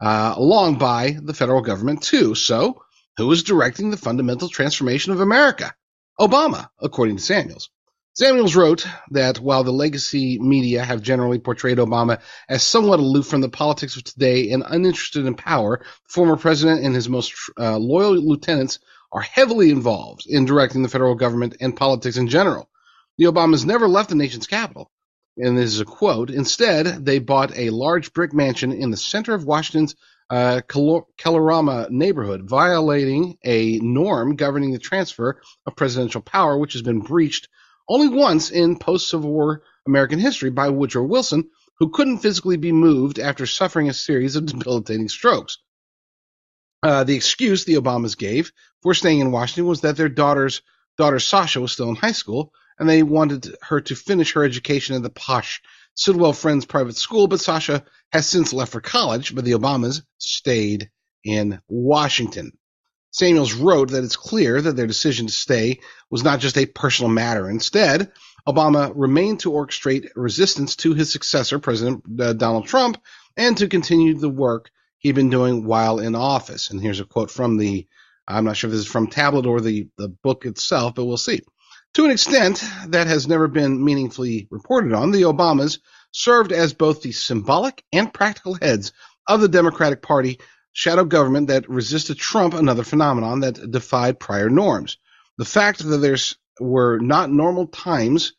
along by the federal government too. So, who is directing the fundamental transformation of America? Obama, according to Samuels. Samuels wrote that while the legacy media have generally portrayed Obama as somewhat aloof from the politics of today and uninterested in power, the former president and his most loyal lieutenants are heavily involved in directing the federal government and politics in general. The Obamas never left the nation's capital. And this is a quote. Instead, they bought a large brick mansion in the center of Washington's Kalorama neighborhood, violating a norm governing the transfer of presidential power, which has been breached only once in post-Civil War American history by Woodrow Wilson, who couldn't physically be moved after suffering a series of debilitating strokes. The excuse the Obamas gave for staying in Washington was that their daughter Sasha was still in high school, and they wanted her to finish her education at the posh Sidwell Friends private school, but Sasha has since left for college, but the Obamas stayed in Washington. Samuels wrote that it's clear that their decision to stay was not just a personal matter. Instead, Obama remained to orchestrate resistance to his successor, President Donald Trump, and to continue the work he'd been doing while in office. And here's a quote from I'm not sure if this is from Tablet or the book itself, but we'll see. To an extent that has never been meaningfully reported on, the Obamas served as both the symbolic and practical heads of the Democratic Party shadow government that resisted Trump, another phenomenon that defied prior norms. The fact that these were not normal times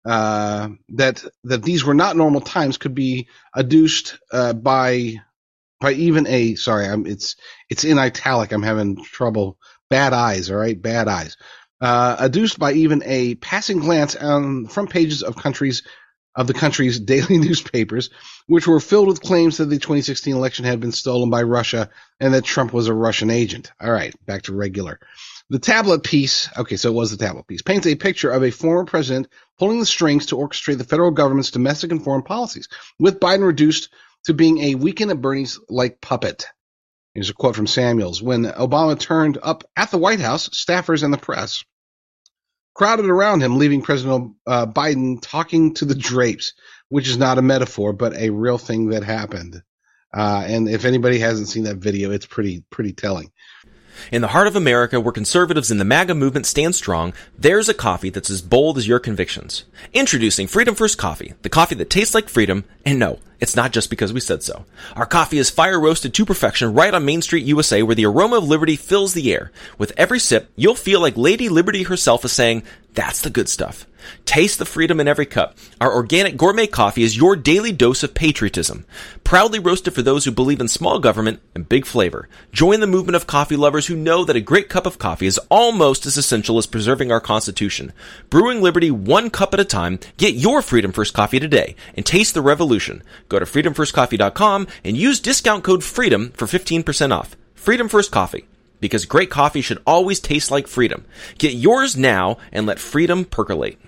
could be adduced by by even a, sorry, it's in italic. I'm having trouble. Bad eyes. All right. Bad eyes. Adduced by even a passing glance on the front pages of the country's daily newspapers, which were filled with claims that the 2016 election had been stolen by Russia and that Trump was a Russian agent. All right. Back to regular. The tablet piece, okay, so it was the tablet piece, paints a picture of a former president pulling the strings to orchestrate the federal government's domestic and foreign policies, with Biden reduced to being a weekend at Bernie's-like puppet. Here's a quote from Samuels. When Obama turned up at the White House, staffers and the press crowded around him, leaving President Biden talking to the drapes, which is not a metaphor, but a real thing that happened. And if anybody hasn't seen that video, it's pretty telling. In the heart of America, where conservatives in the MAGA movement stand strong, there's a coffee that's as bold as your convictions. Introducing Freedom First Coffee, the coffee that tastes like freedom, and no, it's not just because we said so. Our coffee is fire roasted to perfection right on Main Street, USA, where the aroma of liberty fills the air. With every sip, you'll feel like Lady Liberty herself is saying, "That's the good stuff." Taste the freedom in every cup. Our organic gourmet coffee is your daily dose of patriotism. Proudly roasted for those who believe in small government and big flavor. Join the movement of coffee lovers who know that a great cup of coffee is almost as essential as preserving our Constitution. Brewing liberty one cup at a time, get your Freedom First Coffee today and taste the revolution. Go to freedomfirstcoffee.com and use discount code FREEDOM for 15% off. Freedom First Coffee. Because great coffee should always taste like freedom. Get yours now and let freedom percolate.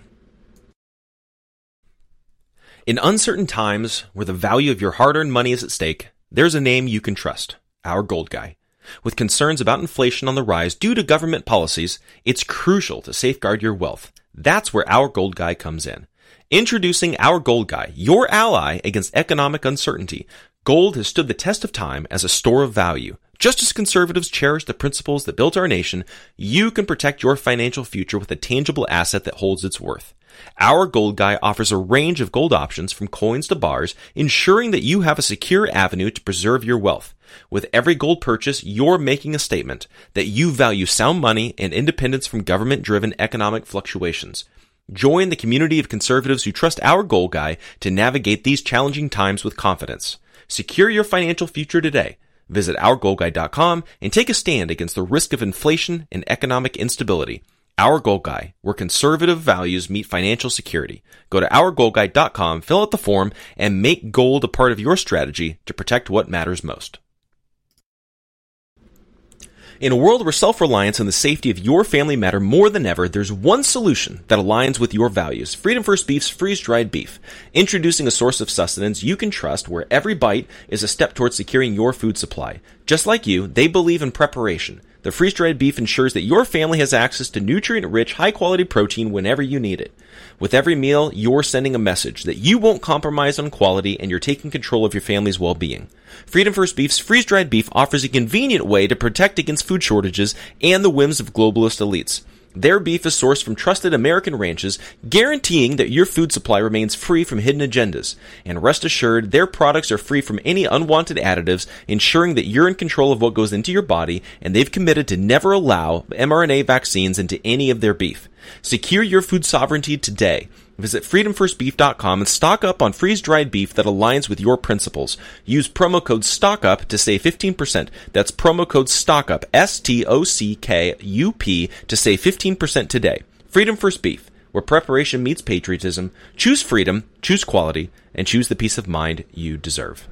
In uncertain times, where the value of your hard-earned money is at stake, there's a name you can trust, Our Gold Guy. With concerns about inflation on the rise due to government policies, it's crucial to safeguard your wealth. That's where Our Gold Guy comes in. Introducing Our Gold Guy, your ally against economic uncertainty. Gold has stood the test of time as a store of value. Just as conservatives cherish the principles that built our nation, you can protect your financial future with a tangible asset that holds its worth. Our Gold Guy offers a range of gold options from coins to bars, ensuring that you have a secure avenue to preserve your wealth. With every gold purchase, you're making a statement that you value sound money and independence from government-driven economic fluctuations. Join the community of conservatives who trust Our Gold Guy to navigate these challenging times with confidence. Secure your financial future today. Visit OurGoldGuy.com and take a stand against the risk of inflation and economic instability. Our Gold Guy, where conservative values meet financial security. Go to OurGoldGuy.com, fill out the form, and make gold a part of your strategy to protect what matters most. In a world where self-reliance and the safety of your family matter more than ever, there's one solution that aligns with your values. Freedom First Beef's freeze-dried beef. Introducing a source of sustenance you can trust, where every bite is a step towards securing your food supply. Just like you, they believe in preparation. The freeze-dried beef ensures that your family has access to nutrient-rich, high-quality protein whenever you need it. With every meal, you're sending a message that you won't compromise on quality and you're taking control of your family's well-being. Freedom First Beef's freeze-dried beef offers a convenient way to protect against food shortages and the whims of globalist elites. Their beef is sourced from trusted American ranches, guaranteeing that your food supply remains free from hidden agendas. And rest assured, their products are free from any unwanted additives, ensuring that you're in control of what goes into your body, and they've committed to never allow mRNA vaccines into any of their beef. Secure your food sovereignty today. Visit freedomfirstbeef.com and stock up on freeze-dried beef that aligns with your principles. Use promo code STOCKUP to save 15%. That's promo code STOCKUP, STOCKUP, to save 15% today. Freedom First Beef, where preparation meets patriotism. Choose freedom, choose quality, and choose the peace of mind you deserve.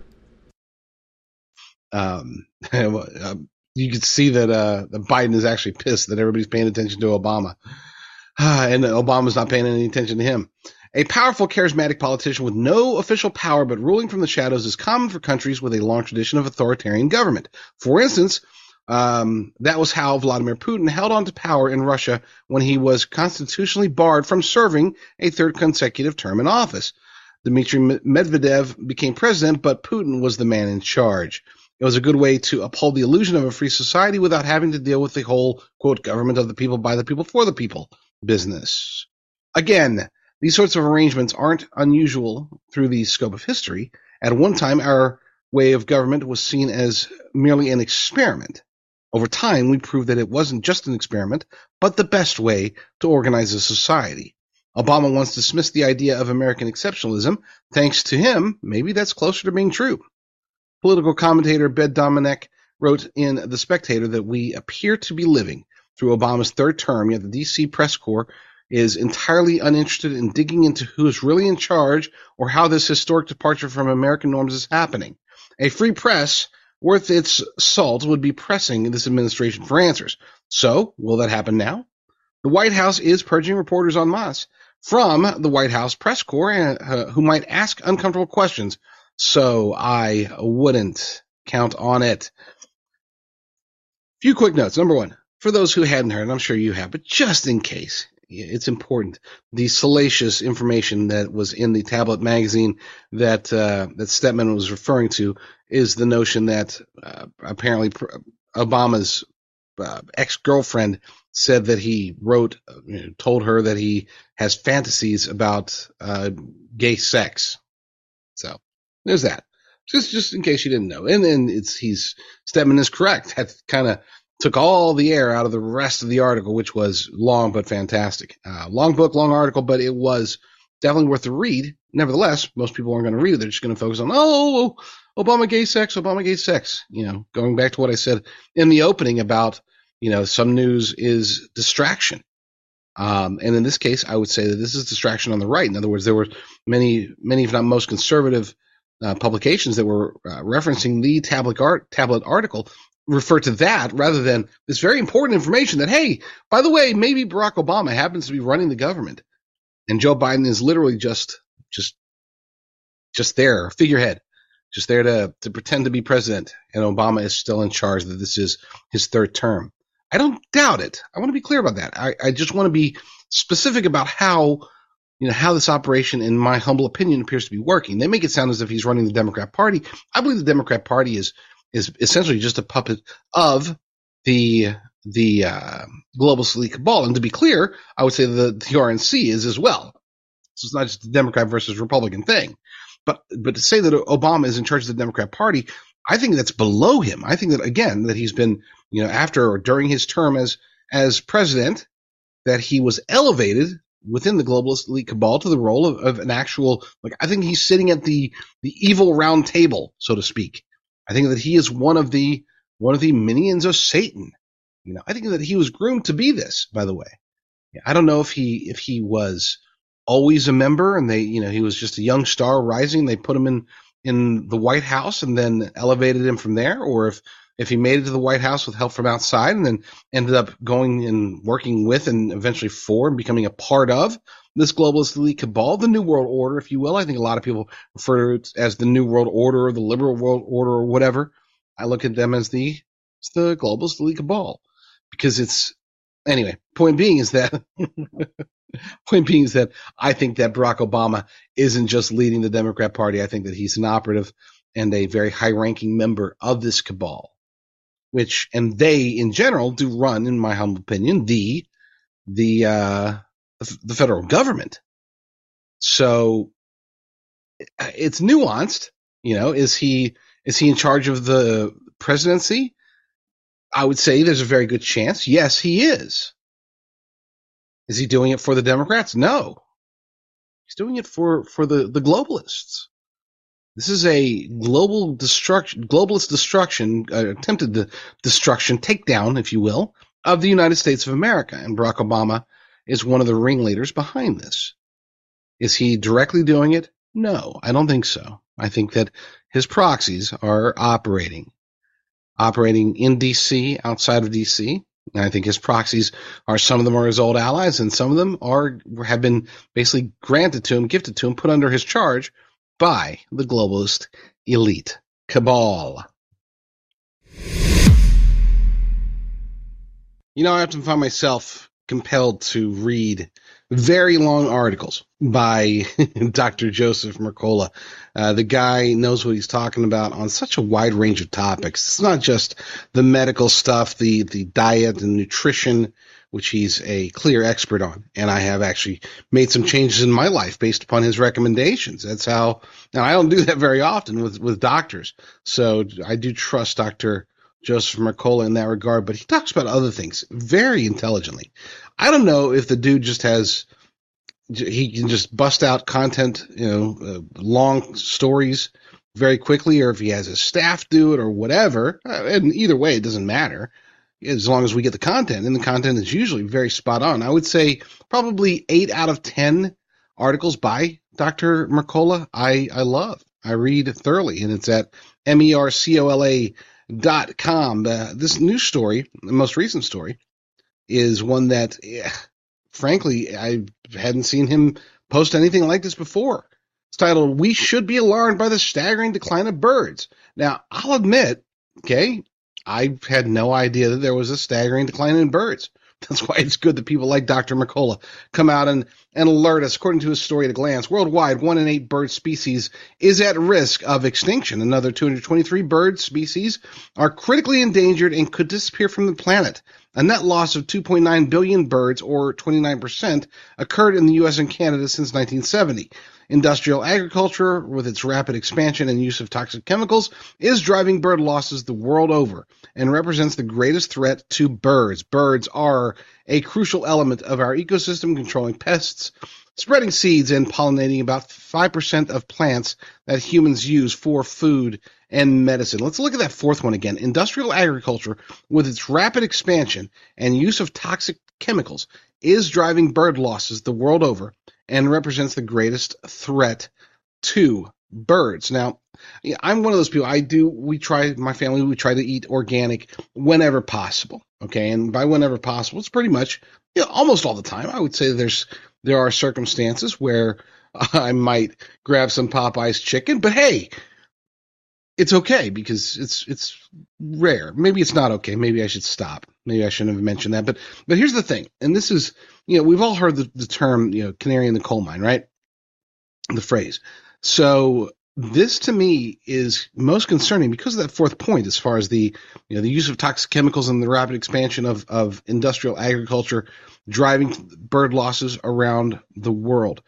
You can see that Biden is actually pissed that everybody's paying attention to Obama. And Obama's not paying any attention to him. A powerful, charismatic politician with no official power but ruling from the shadows is common for countries with a long tradition of authoritarian government. For instance, that was how Vladimir Putin held on to power in Russia when he was constitutionally barred from serving a third consecutive term in office. Dmitry Medvedev became president, but Putin was the man in charge. It was a good way to uphold the illusion of a free society without having to deal with the whole, quote, government of the people, by the people, for the people business. Again, these sorts of arrangements aren't unusual through the scope of history. At one time, our way of government was seen as merely an experiment. Over time, we proved that it wasn't just an experiment, but the best way to organize a society. Obama once dismissed the idea of American exceptionalism. Thanks to him, maybe that's closer to being true. Political commentator Ben Dominic wrote in The Spectator that we appear to be living through Obama's third term, yet the D.C. press corps is entirely uninterested in digging into who is really in charge or how this historic departure from American norms is happening. A free press worth its salt would be pressing this administration for answers. So, will that happen now? The White House is purging reporters en masse from the White House press corps who might ask uncomfortable questions. So I wouldn't count on it. Few quick notes. Number one, for those who hadn't heard, and I'm sure you have, but just in case, it's important. The salacious information that was in the Tablet magazine that Stepman was referring to is the notion that apparently Obama's ex-girlfriend said that he told her that he has fantasies about gay sex. So there's that. Just in case you didn't know. And then Stedman is correct. That kind of took all the air out of the rest of the article, which was long but fantastic. Long book, long article, but it was definitely worth the read. Nevertheless, most people aren't going to read it. They're just going to focus on, Obama gay sex, Obama gay sex. Going back to what I said in the opening about, some news is distraction. And in this case, I would say that this is distraction on the right. In other words, there were many, if not most conservative publications that were referencing the tablet article refer to that rather than this very important information that, hey, by the way, maybe Barack Obama happens to be running the government and Joe Biden is literally just there, a figurehead, just there to pretend to be president, and Obama is still in charge, that this is his third term. I don't doubt it. I want to be clear about that. I just want to be specific about how this operation, in my humble opinion, appears to be working. They make it sound as if he's running the Democrat Party. I believe the Democrat Party is essentially just a puppet of the globalist elite cabal. And to be clear, I would say the RNC is as well. So it's not just the Democrat versus Republican thing. But to say that Obama is in charge of the Democrat Party, I think that's below him. I think that, again, that he's been, after or during his term as president, that he was elevated within the globalist elite cabal to the role of an actual, I think he's sitting at the evil round table, so to speak. I think that he is one of the minions of Satan. I think that he was groomed to be this, by the way. I don't know if he was always a member and he was just a young star rising. They put him in the White House and then elevated him from there, or if he made it to the White House with help from outside and then ended up going and working with and eventually for and becoming a part of this globalist elite cabal, the New World Order, if you will. I think a lot of people refer to it as the New World Order or the Liberal World Order or whatever. I look at them as the globalist elite cabal because anyway, point being is that I think that Barack Obama isn't just leading the Democrat Party. I think that he's an operative and a very high-ranking member of this cabal, and they in general do run, in my humble opinion, the federal government. So it's nuanced. Is he in charge of the presidency? I would say there's a very good chance. Yes, he is. Is he doing it for the Democrats? No. He's doing it for the globalists. This is a globalist destruction, attempted destruction, takedown, if you will, of the United States of America. And Barack Obama is one of the ringleaders behind this. Is he directly doing it? No, I don't think so. I think that his proxies are operating in D.C., outside of D.C., and I think his proxies some of them are his old allies, and some of them have been basically gifted to him, put under his charge by the globalist elite cabal. I often find myself compelled to read very long articles by Dr. Joseph Mercola. The guy knows what he's talking about on such a wide range of topics. It's not just the medical stuff, the diet and nutrition, which he's a clear expert on. And I have actually made some changes in my life based upon his recommendations. That's how, now I don't do that very often with doctors. So I do trust Dr. Joseph Mercola in that regard, but he talks about other things very intelligently. I don't know if the dude he can just bust out content, long stories, very quickly, or if he has his staff do it or whatever. And either way, it doesn't matter as long as we get the content, and the content is usually very spot on. I would say probably 8 out of 10 articles by Dr. Mercola I love. I read thoroughly, and it's at mercola.com. This new story, the most recent story, is one that, frankly, I hadn't seen him post anything like this before. It's titled, "We Should Be Alarmed by the Staggering Decline of Birds." Now, I'll admit, okay, I had no idea that there was a staggering decline in birds. That's why it's good that people like Dr. Mercola come out and alert us. According to his story at a glance, worldwide, 1 in 8 bird species is at risk of extinction. Another 223 bird species are critically endangered and could disappear from the planet. A net loss of 2.9 billion birds, or 29%, occurred in the U.S. and Canada since 1970. Industrial agriculture, with its rapid expansion and use of toxic chemicals, is driving bird losses the world over and represents the greatest threat to birds. Birds are a crucial element of our ecosystem, controlling pests, spreading seeds, and pollinating about 5% of plants that humans use for food and medicine. Let's look at that fourth one again. Industrial agriculture, with its rapid expansion and use of toxic chemicals, is driving bird losses the world over and represents the greatest threat to birds. Now, I'm one of those people. My family, we try to eat organic whenever possible. Okay. And by whenever possible, it's pretty much, almost all the time. I would say there are circumstances where I might grab some Popeye's chicken, but hey, it's okay because it's rare. Maybe it's not okay. Maybe I should stop. Maybe I shouldn't have mentioned that. But here's the thing, and this is, we've all heard the term, canary in the coal mine, right? The phrase. So this to me is most concerning because of that fourth point, as far as the use of toxic chemicals and the rapid expansion of industrial agriculture driving bird losses around the world.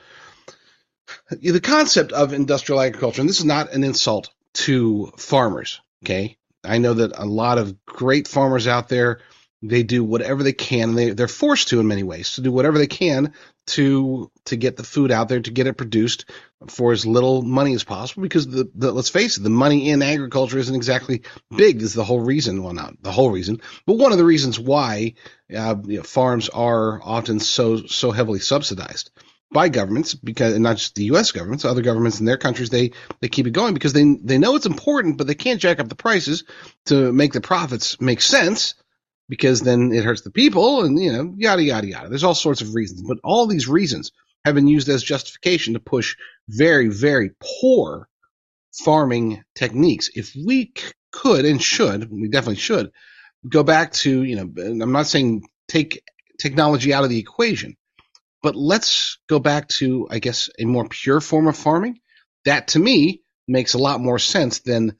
The concept of industrial agriculture, and this is not an insult to farmers, okay? I know that a lot of great farmers out there, they do whatever they can, and they're forced to in many ways to do whatever they can to get the food out there, to get it produced for as little money as possible, because let's face it, the money in agriculture isn't exactly big. Is the whole reason, well, not the whole reason, but one of the reasons why farms are often so heavily subsidized by governments, because, and not just the U.S. governments, other governments in their countries, they keep it going because they know it's important, but they can't jack up the prices to make the profits make sense, because then it hurts the people, and yada yada yada. There's all sorts of reasons, but all these reasons have been used as justification to push very, very poor farming techniques. If we could and should, we definitely should, go back to, and I'm not saying take technology out of the equation, but let's go back to, I guess, a more pure form of farming. That, to me, makes a lot more sense than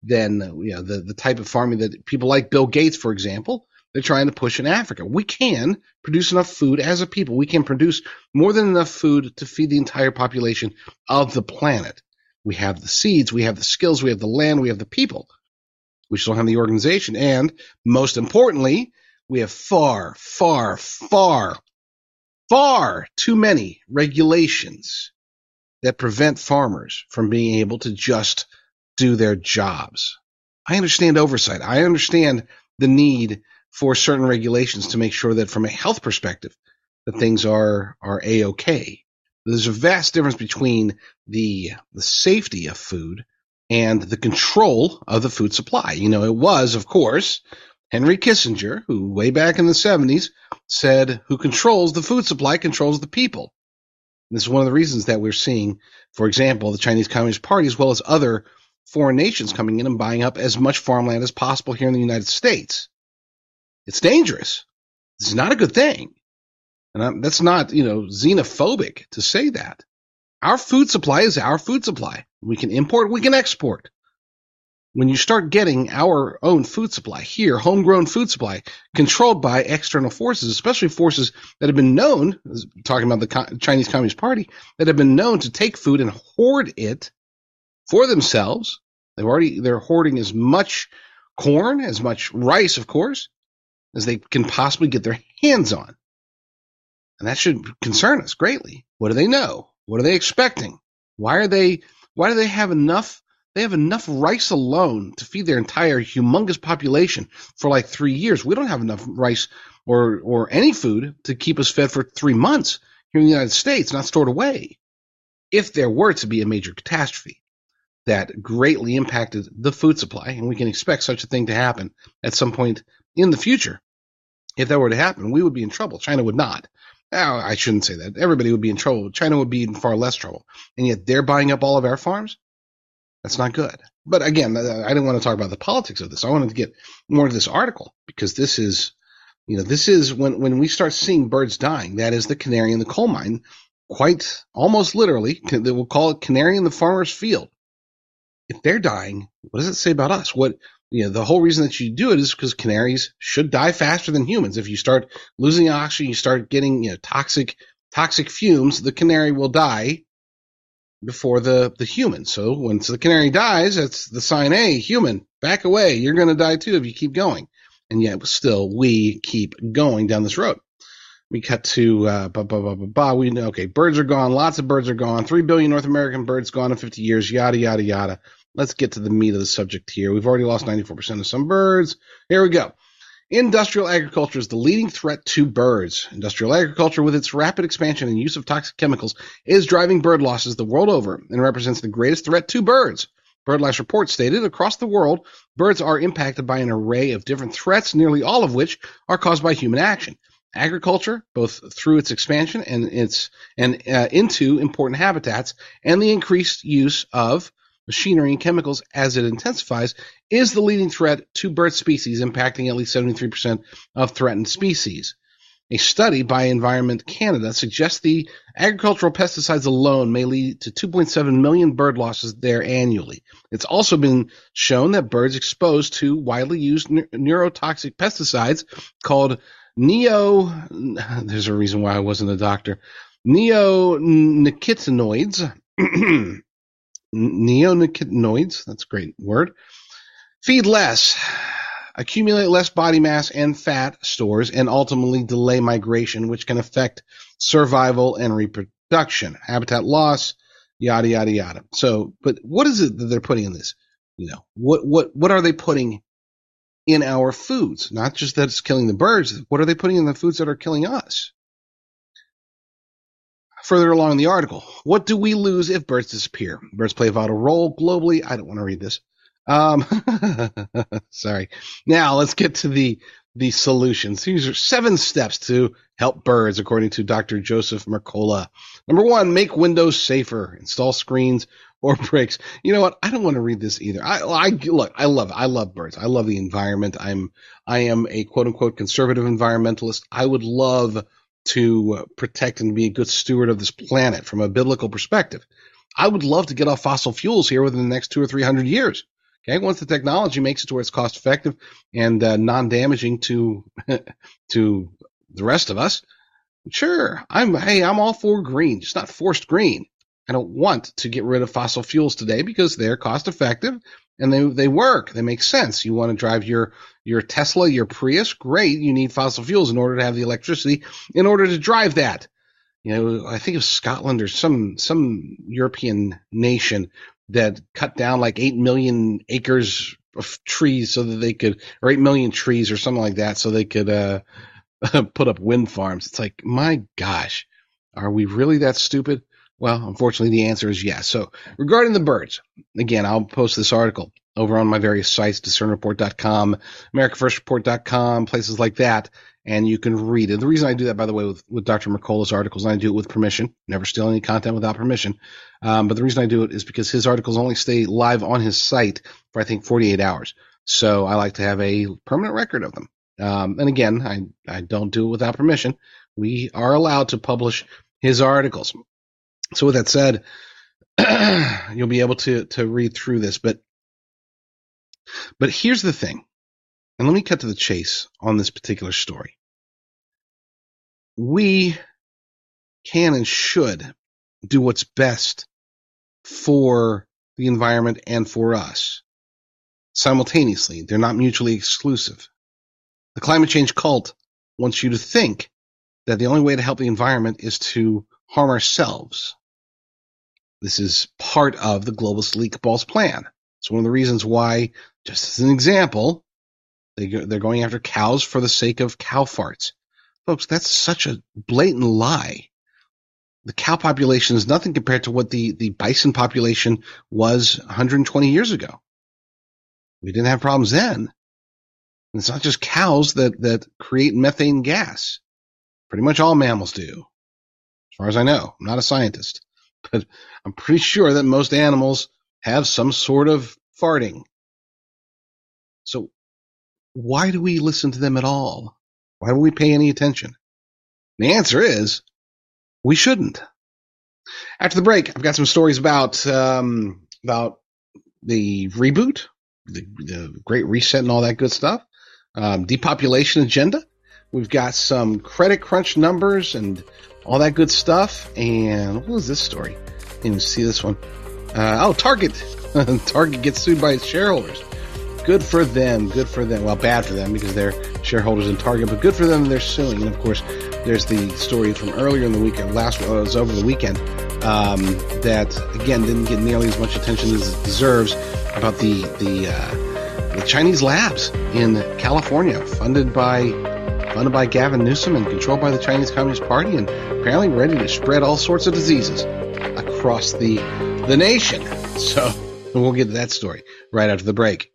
the type of farming that people like Bill Gates, for example, they're trying to push in Africa. We can produce enough food as a people. We can produce more than enough food to feed the entire population of the planet. We have the seeds, we have the skills, we have the land, we have the people. We still have the organization. And most importantly, we have far, far, far, far too many regulations that prevent farmers from being able to just do their jobs. I understand oversight. I understand the need for certain regulations to make sure that from a health perspective, that things are A-okay. There's a vast difference between the safety of food and the control of the food supply. It was, of course, Henry Kissinger, who way back in the 70s said, who controls the food supply controls the people. And this is one of the reasons that we're seeing, for example, the Chinese Communist Party, as well as other foreign nations coming in and buying up as much farmland as possible here in the United States. It's dangerous. This is not a good thing. And that's not, xenophobic to say that. Our food supply is our food supply. We can import, we can export. When you start getting our own food supply here, homegrown food supply, controlled by external forces, especially forces that have been known, talking about the Chinese Communist Party, that have been known to take food and hoard it for themselves. They're hoarding as much corn, as much rice, of course, as they can possibly get their hands on. And that should concern us greatly. What do they know? What are they expecting? Why do they have enough They have enough rice alone to feed their entire humongous population for like 3 years. We don't have enough rice or any food to keep us fed for 3 months here in the United States, not stored away. If there were to be a major catastrophe that greatly impacted the food supply, and we can expect such a thing to happen at some point in the future, if that were to happen, we would be in trouble. China would not. Oh, I shouldn't say that. Everybody would be in trouble. China would be in far less trouble. And yet they're buying up all of our farms? That's not good. But again, I didn't want to talk about the politics of this. I wanted to get more to this article because this is when we start seeing birds dying, that is the canary in the coal mine, quite almost literally. They will call it canary in the farmer's field. If they're dying, what does it say about us? The whole reason that you do it is because canaries should die faster than humans. If you start losing oxygen, you start getting toxic fumes, the canary will die before the human. So once the canary dies, that's the sign, hey, human, back away. You're going to die too if you keep going. And yet still we keep going down this road. We cut to, we know, okay, birds are gone. Lots of birds are gone. 3 billion North American birds gone in 50 years, yada, yada, yada. Let's get to the meat of the subject here. We've already lost 94% of some birds. Here we go. Industrial agriculture is the leading threat to birds. Industrial agriculture, with its rapid expansion and use of toxic chemicals, is driving bird losses the world over and represents the greatest threat to birds. BirdLife's report stated, across the world, birds are impacted by an array of different threats, nearly all of which are caused by human action. Agriculture, both through its expansion and into important habitats, and the increased use of machinery and chemicals as it intensifies, is the leading threat to bird species, impacting at least 73% of threatened species. A study by Environment Canada suggests the agricultural pesticides alone may lead to 2.7 million bird losses there annually. It's also been shown that birds exposed to widely used neurotoxic pesticides called there's a reason why I wasn't a doctor, neonicotinoids, that's a great word, feed less, accumulate less body mass and fat stores, and ultimately delay migration, which can affect survival and reproduction, habitat loss, yada, yada, yada. So, but what is it that they're putting in this? What are they putting in our foods? Not just that it's killing the birds. What are they putting in the foods that are killing us? Further along in the article, what do we lose if birds disappear? Birds play a vital role globally. I don't want to read this. Sorry. Now let's get to the solutions. These are 7 steps to help birds, according to Dr. Joseph Mercola. Number 1, make windows safer. Install screens or bricks. You know what? I don't want to read this either. I love birds. I love the environment. I am a quote unquote conservative environmentalist. I would love to protect and be a good steward of this planet from a biblical perspective. I would love to get off fossil fuels here within the next 200 or 300 years. Okay, once the technology makes it to where it's cost effective and non-damaging to the rest of us, sure, I'm all for green, just not forced green. I don't want to get rid of fossil fuels today because they're cost effective and they work. They make sense. You want to drive your Tesla, your Prius, great. You need fossil fuels in order to have the electricity in order to drive that. I think of Scotland or some European nation that cut down like 8 million acres of trees so that they could, or 8 million trees or something like that, so they could put up wind farms. It's like, my gosh, are we really that stupid? Well, unfortunately, the answer is yes. So regarding the birds, again, I'll post this article over on my various sites, discernreport.com, americafirstreport.com, places like that, and you can read it. The reason I do that, by the way, with Dr. Mercola's articles, and I do it with permission, never steal any content without permission, but the reason I do it is because his articles only stay live on his site for, I think, 48 hours. So I like to have a permanent record of them. And again, I don't do it without permission. We are allowed to publish his articles. So with that said, you'll be able to read through this. But here's the thing, and let me cut to the chase on this particular story. We can and should do what's best for the environment and for us simultaneously. They're not mutually exclusive. The climate change cult wants you to think that the only way to help the environment is to harm ourselves. This is part of the globalist leak balls plan. It's one of the reasons why, just as an example, they're going after cows for the sake of cow farts. Folks, that's such a blatant lie. The cow population is nothing compared to what the bison population was 120 years ago. We didn't have problems then. And it's not just cows that create methane gas. Pretty much all mammals do, as far as I know. I'm not a scientist, but I'm pretty sure that most animals have some sort of farting. So why do we listen to them at all? Why don't we pay any attention? The answer is we shouldn't. After the break, I've got some stories about the reboot, the Great Reset and all that good stuff, depopulation agenda. We've got some credit crunch numbers and all that good stuff. And what was this story? Didn't even see this one. Target. Target gets sued by its shareholders. Good for them. Good for them. Well, bad for them because they're shareholders in Target, but good for them they're suing. And of course, there's the story from earlier in the weekend, it was over the weekend, that again didn't get nearly as much attention as it deserves, about the Chinese labs in California, funded by Gavin Newsom and controlled by the Chinese Communist Party, and apparently ready to spread all sorts of diseases across the nation. So we'll get to that story right after the break.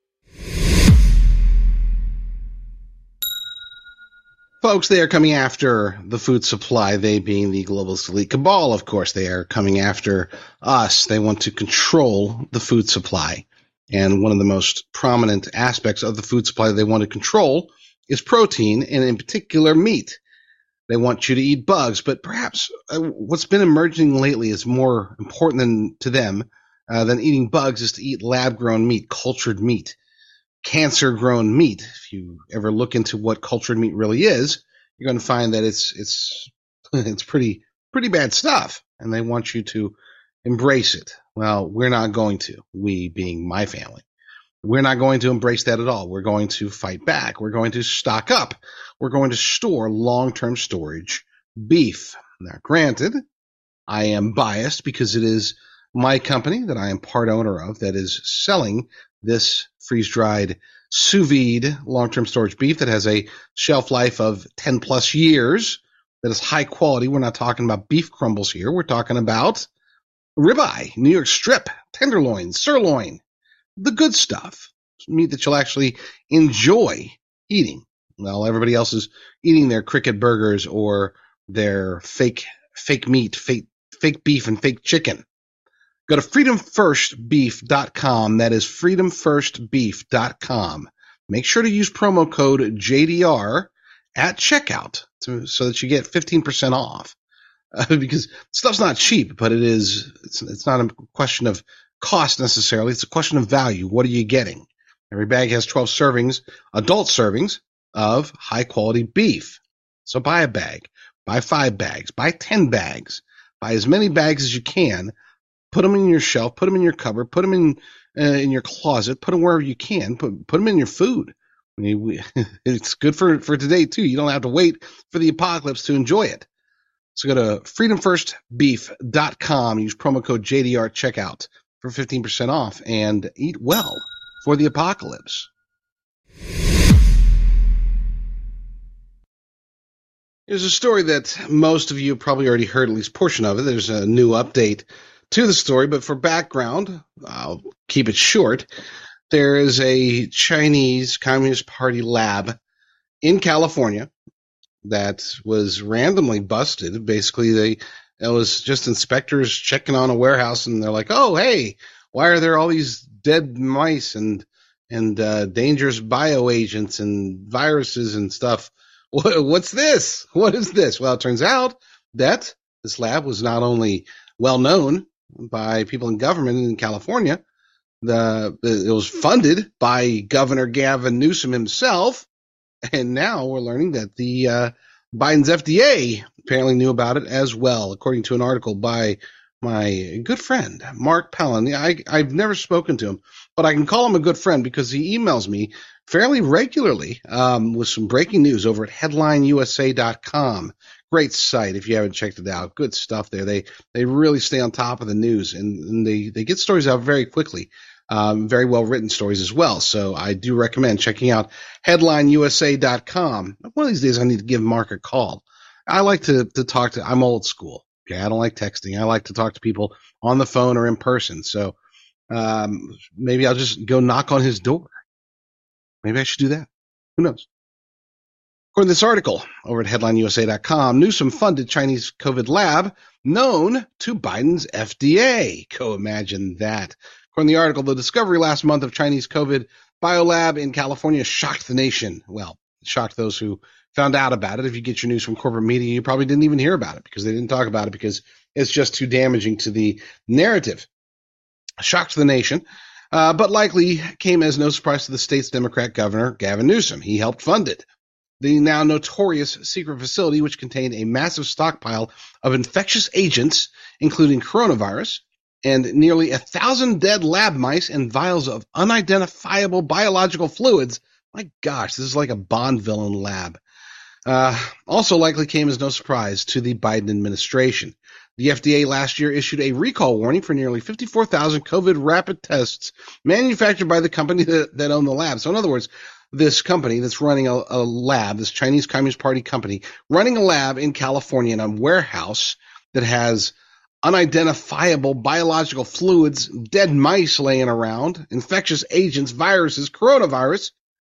Folks, they are coming after the food supply, they being the globalist elite cabal, of course. They are coming after us. They want to control the food supply. And one of the most prominent aspects of the food supply they want to control is protein, and in particular meat. They want you to eat bugs, but perhaps what's been emerging lately is more important to them than eating bugs is to eat lab-grown meat, cultured meat. Cancer-grown meat. If you ever look into what cultured meat really is, you're going to find that it's pretty bad stuff, and they want you to embrace it. Well, we're not going to. We, being my family, we're not going to embrace that at all. We're going to fight back. We're going to stock up. We're going to store long-term storage beef. Now, granted, I am biased because it is my company that I am part owner of that is selling this freeze-dried sous vide long-term storage beef that has a shelf life of 10 plus years, that is high quality. We're not talking about beef crumbles here. We're talking about ribeye, New York strip, tenderloin, sirloin, the good stuff, meat that you'll actually enjoy eating. Well, everybody else is eating their cricket burgers or their fake meat, fake beef and fake chicken. Go to freedomfirstbeef.com. That is freedomfirstbeef.com. Make sure to use promo code JDR at checkout so that you get 15% off. Because stuff's not cheap, but it's not a question of cost necessarily. It's a question of value. What are you getting? Every bag has 12 servings, adult servings of high quality beef. So buy a bag, buy 5 bags, buy 10 bags, buy as many bags as you can. Put them in your shelf, put them in your cupboard, put them in your closet, put them wherever you can, put them in your food. I mean, it's good for today too. You don't have to wait for the apocalypse to enjoy it. So go to freedomfirstbeef.com, use promo code JDR checkout for 15% off, and eat well for the apocalypse. There's a story that most of you probably already heard, at least a portion of it. There's a new update to the story, but for background, I'll keep it short. There is a Chinese Communist Party lab in California that was randomly busted. Basically, it was just inspectors checking on a warehouse, and they're like, "Oh, hey, why are there all these dead mice and dangerous bioagents and viruses and stuff? What's this? What is this?" Well, it turns out that this lab was not only well known by people in government in California. It was funded by Governor Gavin Newsom himself, and now we're learning that the Biden's FDA apparently knew about it as well, according to an article by my good friend Mark Pellin. I've never spoken to him, but I can call him a good friend because he emails me fairly regularly with some breaking news over at headlineusa.com. Great site if you haven't checked it out. Good stuff there. They really stay on top of the news, and they get stories out very quickly. Very well written stories as well. So I do recommend checking out headlineusa.com. One of these days I need to give Mark a call. I like to talk to, I'm old school. Okay. I don't like texting. I like to talk to people on the phone or in person. So, maybe I'll just go knock on his door. Maybe I should do that. Who knows? According to this article over at headlineusa.com, Newsom funded Chinese COVID lab known to Biden's FDA. Go imagine that. According to the article, the discovery last month of Chinese COVID biolab in California shocked the nation. Well, shocked those who found out about it. If you get your news from corporate media, you probably didn't even hear about it because they didn't talk about it because it's just too damaging to the narrative. Shocked the nation, but likely came as no surprise to the state's Democrat governor, Gavin Newsom. He helped fund it. The now notorious secret facility, which contained a massive stockpile of infectious agents, including coronavirus, and nearly 1,000 dead lab mice and vials of unidentifiable biological fluids. My gosh, this is like a Bond villain lab. Also likely came as no surprise to the Biden administration. The FDA last year issued a recall warning for nearly 54,000 COVID rapid tests manufactured by the company that owned the lab. So in other words, this company that's running a lab, this Chinese Communist Party company, running a lab in California in a warehouse that has unidentifiable biological fluids, dead mice laying around, infectious agents, viruses, coronavirus.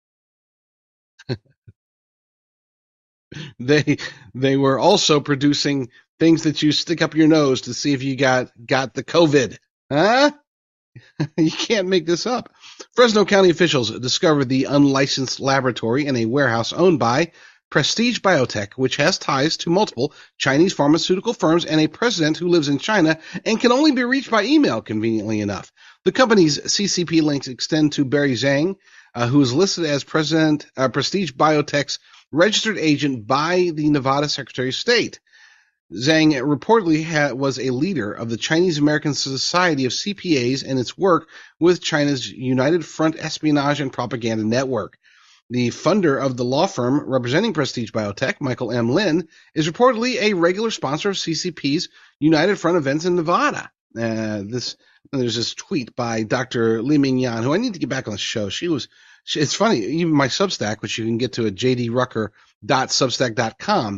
They were also producing things that you stick up your nose to see if you got the COVID. Huh? You can't make this up. Fresno County officials discovered the unlicensed laboratory in a warehouse owned by Prestige Biotech, which has ties to multiple Chinese pharmaceutical firms and a president who lives in China and can only be reached by email, conveniently enough. The company's CCP links extend to Barry Zhang, who is listed as Prestige Biotech's registered agent by the Nevada Secretary of State. Zhang reportedly was a leader of the Chinese American Society of CPAs and its work with China's United Front Espionage and Propaganda Network. The funder of the law firm representing Prestige Biotech, Michael M. Lin, is reportedly a regular sponsor of CCP's United Front events in Nevada. There's this tweet by Dr. Li Mingyan, who I need to get back on the show. It's funny, even my Substack, which you can get to at jdrucker.substack.com,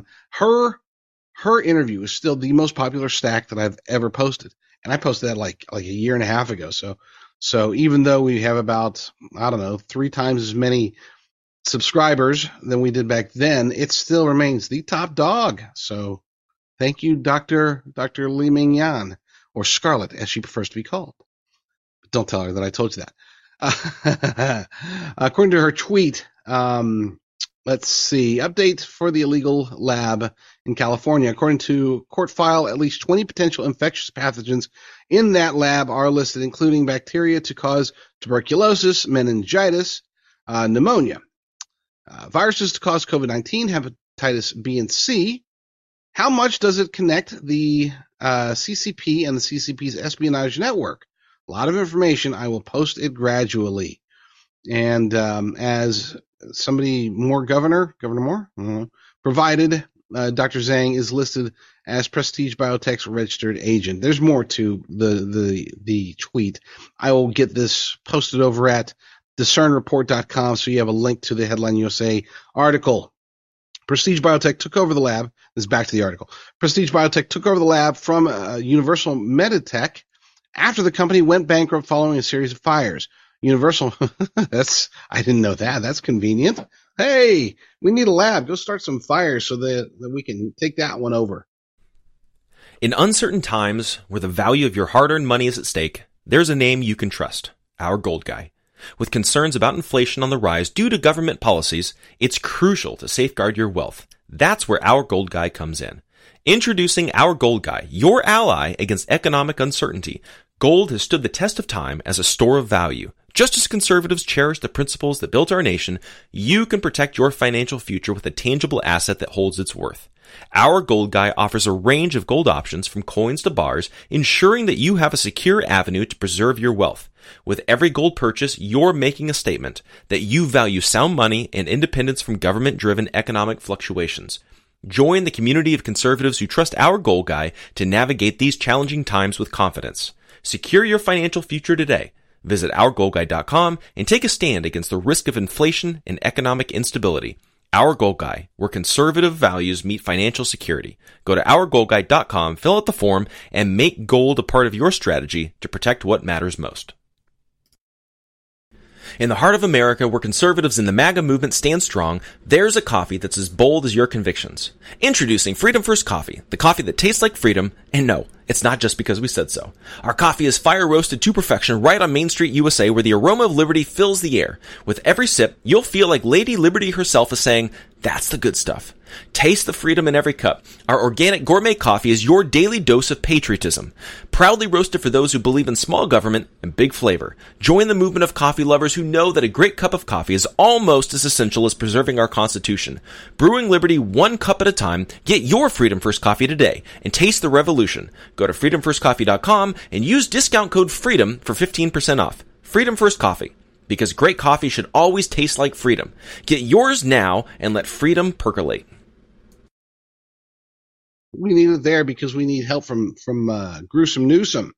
her interview is still the most popular stack that I've ever posted. And I posted that like a year and a half ago. So even though we have about, 3 times as many subscribers than we did back then, it still remains the top dog. So thank you, Dr. Li Mingyan, or Scarlett, as she prefers to be called. But don't tell her that I told you that. According to her tweet, let's see, update for the illegal lab in California. According to court file, at least 20 potential infectious pathogens in that lab are listed, including bacteria to cause tuberculosis, meningitis, pneumonia, viruses to cause COVID-19, hepatitis B and C. How much does it connect the CCP and the CCP's espionage network? A lot of information. I will post it gradually. And as somebody more, Governor Moore, provided, Dr. Zhang is listed as Prestige Biotech's registered agent. There's more to the tweet. I will get this posted over at discernreport.com, so you have a link to the Headline USA article. Prestige Biotech took over the lab. This is back to the article. Prestige Biotech took over the lab from Universal Meditech after the company went bankrupt following a series of fires. Universal, I didn't know that. That's convenient. Hey, we need a lab. Go start some fires so that we can take that one over. In uncertain times, where the value of your hard-earned money is at stake, there's a name you can trust, Our Gold Guy. With concerns about inflation on the rise due to government policies, it's crucial to safeguard your wealth. That's where Our Gold Guy comes in. Introducing Our Gold Guy, your ally against economic uncertainty. Gold has stood the test of time as a store of value. Just as conservatives cherish the principles that built our nation, you can protect your financial future with a tangible asset that holds its worth. Our Gold Guy offers a range of gold options from coins to bars, ensuring that you have a secure avenue to preserve your wealth. With every gold purchase, you're making a statement that you value sound money and independence from government-driven economic fluctuations. Join the community of conservatives who trust Our Gold Guy to navigate these challenging times with confidence. Secure your financial future today. Visit OurGoldGuide.com and take a stand against the risk of inflation and economic instability. Our Gold Guide, where conservative values meet financial security. Go to OurGoldGuide.com, fill out the form, and make gold a part of your strategy to protect what matters most. In the heart of America, where conservatives in the MAGA movement stand strong, there's a coffee that's as bold as your convictions. Introducing Freedom First Coffee, the coffee that tastes like freedom, and no, it's not just because we said so. Our coffee is fire roasted to perfection right on Main Street, USA, where the aroma of liberty fills the air. With every sip, you'll feel like Lady Liberty herself is saying, "That's the good stuff." Taste the freedom in every cup. Our organic gourmet coffee is your daily dose of patriotism. Proudly roasted for those who believe in small government and big flavor. Join the movement of coffee lovers who know that a great cup of coffee is almost as essential as preserving our Constitution. Brewing liberty one cup at a time, get your Freedom First Coffee today and taste the revolution. Go to freedomfirstcoffee.com and use discount code FREEDOM for 15% off. Freedom First Coffee. Because great coffee should always taste like freedom. Get yours now and let freedom percolate. We need it there because we need help from Gruesome Newsom.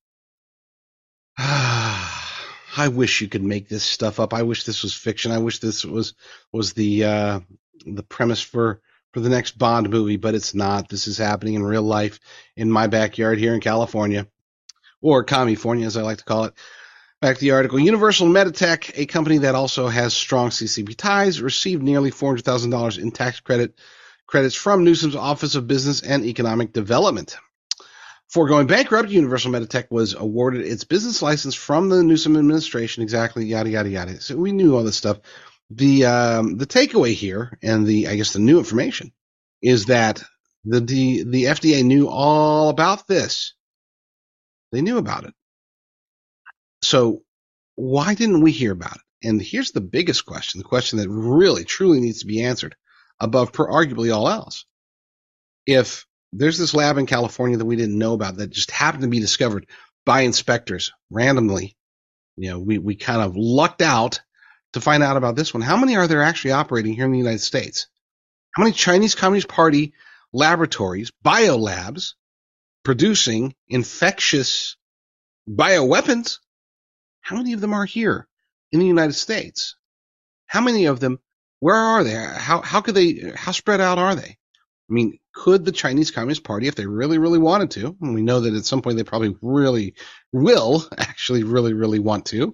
I wish you could make this stuff up. I wish this was fiction. I wish this was the premise for the next Bond movie, but it's not. This is happening in real life in my backyard here in California, or California as I like to call it. Back to the article. Universal Meditech, a company that also has strong CCP ties, received nearly $400,000 in tax credits from Newsom's Office of Business and Economic Development. For going bankrupt, Universal Meditech was awarded its business license from the Newsom administration. Exactly, yada yada yada. So we knew all this stuff. The takeaway here, and the new information, is that the FDA knew all about this. They knew about it. So why didn't we hear about it? And here's the biggest question, the question that really, truly needs to be answered above arguably all else. If there's this lab in California that we didn't know about that just happened to be discovered by inspectors randomly, we kind of lucked out to find out about this one. How many are there actually operating here in the United States? How many Chinese Communist Party laboratories, biolabs, producing infectious bioweapons? How many of them are here in the United States? How many of them, where are they? How spread out are they? I mean, could the Chinese Communist Party, if they really, really wanted to, and we know that at some point they probably really will actually really, really want to.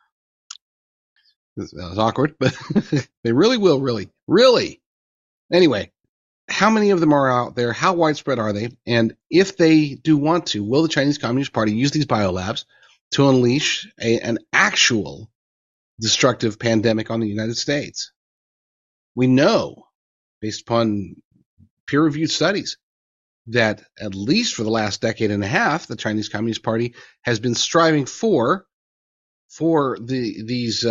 That was awkward, but they really will, really. Anyway, how many of them are out there? How widespread are they? And if they do want to, will the Chinese Communist Party use these biolabs to unleash an actual destructive pandemic on the United States? We know, based upon peer-reviewed studies, that at least for the last decade and a half, the Chinese Communist Party has been striving for these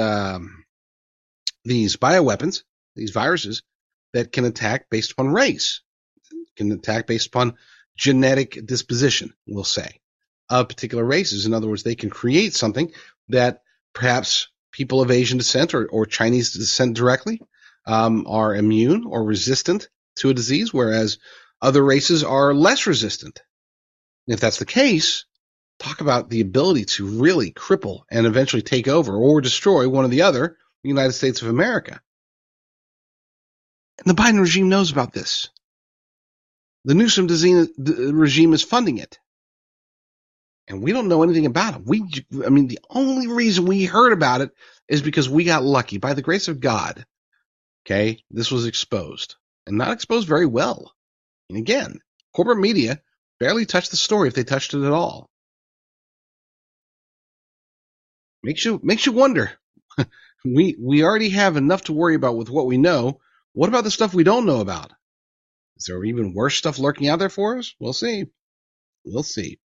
bioweapons, these viruses that can attack based upon race, can attack based upon genetic disposition, we'll say, of particular races. In other words, they can create something that perhaps people of Asian descent or Chinese descent directly are immune or resistant to a disease, whereas other races are less resistant. And if that's the case, talk about the ability to really cripple and eventually take over or destroy one or the other, the United States of America. And the Biden regime knows about this. The Newsom regime is funding it. And we don't know anything about it. The only reason we heard about it is because we got lucky. By the grace of God, okay, this was exposed. And not exposed very well. And again, corporate media barely touched the story if they touched it at all. Makes you wonder. We already have enough to worry about with what we know. What about the stuff we don't know about? Is there even worse stuff lurking out there for us? We'll see. We'll see.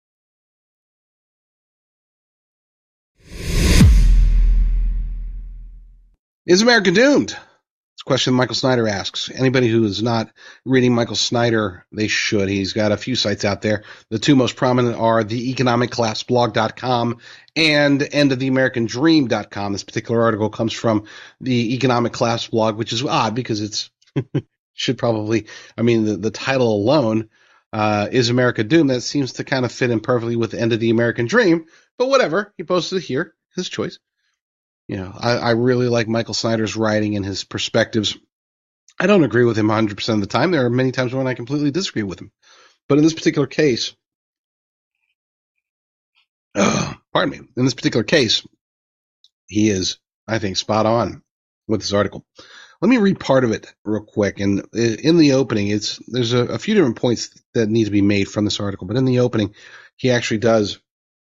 Is America doomed? It's a question Michael Snyder asks. Anybody who is not reading Michael Snyder, they should. He's got a few sites out there. The two most prominent are theeconomicclassblog.com and endoftheamericandream.com. This particular article comes from the Economic Class blog, which is odd because it's should probably, the title alone, Is America Doomed? That seems to kind of fit in perfectly with the End of the American Dream. But whatever, he posted it here, his choice. I really like Michael Snyder's writing and his perspectives. I don't agree with him 100% of the time. There are many times when I completely disagree with him. But in this particular case, in this particular case, he is, I think, spot on with this article. Let me read part of it real quick. And in the opening, there's a few different points that need to be made from this article. But in the opening, he actually does,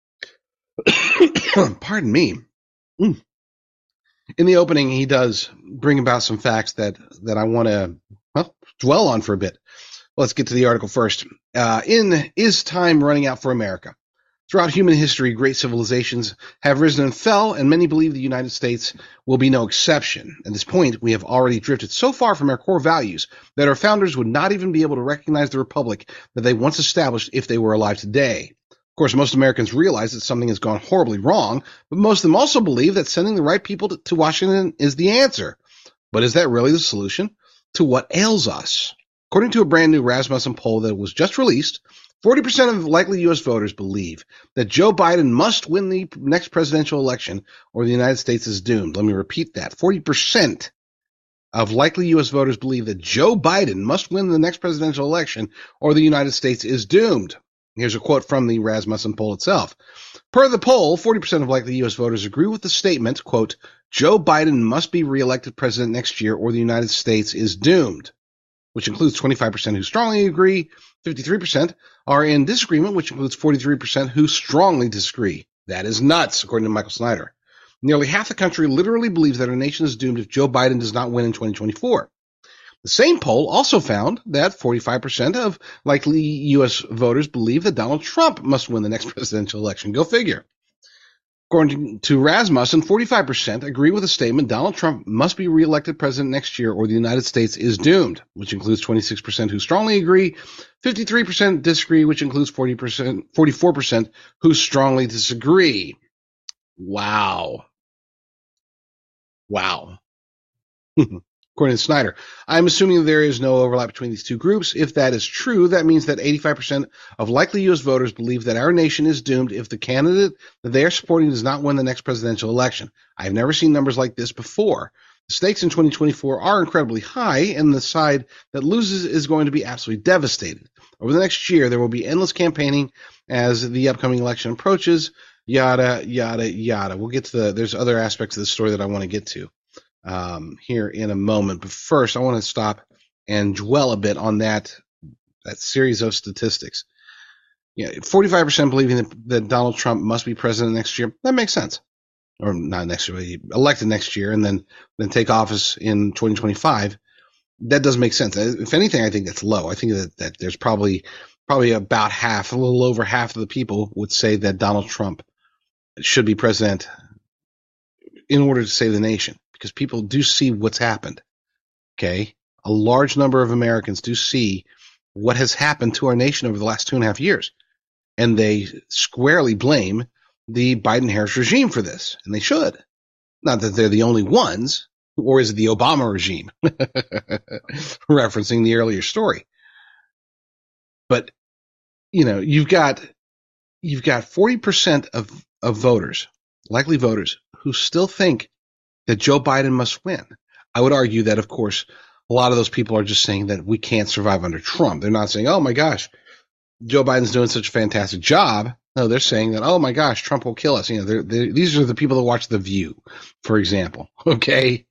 pardon me. In the opening, he does bring about some facts that I want to dwell on for a bit. Let's get to the article first. Is time running out for America? Throughout human history, great civilizations have risen and fell, and many believe the United States will be no exception. At this point, we have already drifted so far from our core values that our founders would not even be able to recognize the republic that they once established if they were alive today. Of course, most Americans realize that something has gone horribly wrong, but most of them also believe that sending the right people to Washington is the answer. But is that really the solution to what ails us? According to a brand new Rasmussen poll that was just released, 40% of likely U.S. voters believe that Joe Biden must win the next presidential election or the United States is doomed. Let me repeat that. 40% of likely U.S. voters believe that Joe Biden must win the next presidential election or the United States is doomed. Here's a quote from the Rasmussen poll itself. Per the poll, 40% of likely U.S. voters agree with the statement, quote, Joe Biden must be reelected president next year or the United States is doomed, which includes 25% who strongly agree, 53% are in disagreement, which includes 43% who strongly disagree. That is nuts, according to Michael Snyder. Nearly half the country literally believes that our nation is doomed if Joe Biden does not win in 2024. The same poll also found that 45% of likely U.S. voters believe that Donald Trump must win the next presidential election. Go figure. According to Rasmussen, 45% agree with the statement Donald Trump must be reelected president next year or the United States is doomed, which includes 26% who strongly agree, 53% disagree, which includes 44% who strongly disagree. Wow. According to Snyder, I'm assuming there is no overlap between these two groups. If that is true, that means that 85% of likely U.S. voters believe that our nation is doomed if the candidate that they are supporting does not win the next presidential election. I have never seen numbers like this before. The stakes in 2024 are incredibly high, and the side that loses is going to be absolutely devastated. Over the next year, there will be endless campaigning as the upcoming election approaches, yada, yada, yada. We'll get to there's other aspects of the story that I want to get to here in a moment. But first, I want to stop and dwell a bit on that series of statistics. 45% believing that Donald Trump must be president next year. That makes sense. Or not next year, elected next year and then take office in 2025. That does make sense. If anything, I think that's low. I think that there's probably about half, a little over half of the people would say that Donald Trump should be president in order to save the nation. Because people do see what's happened, okay? A large number of Americans do see what has happened to our nation over the last 2.5 years. And they squarely blame the Biden-Harris regime for this. And they should. Not that they're the only ones, or is it the Obama regime? Referencing the earlier story. But, you've got 40% of voters, likely voters, who still think that Joe Biden must win. I would argue that, of course, a lot of those people are just saying that we can't survive under Trump. They're not saying, oh my gosh, Joe Biden's doing such a fantastic job. No, they're saying that, oh my gosh, Trump will kill us. These are the people that watch The View, for example. Okay.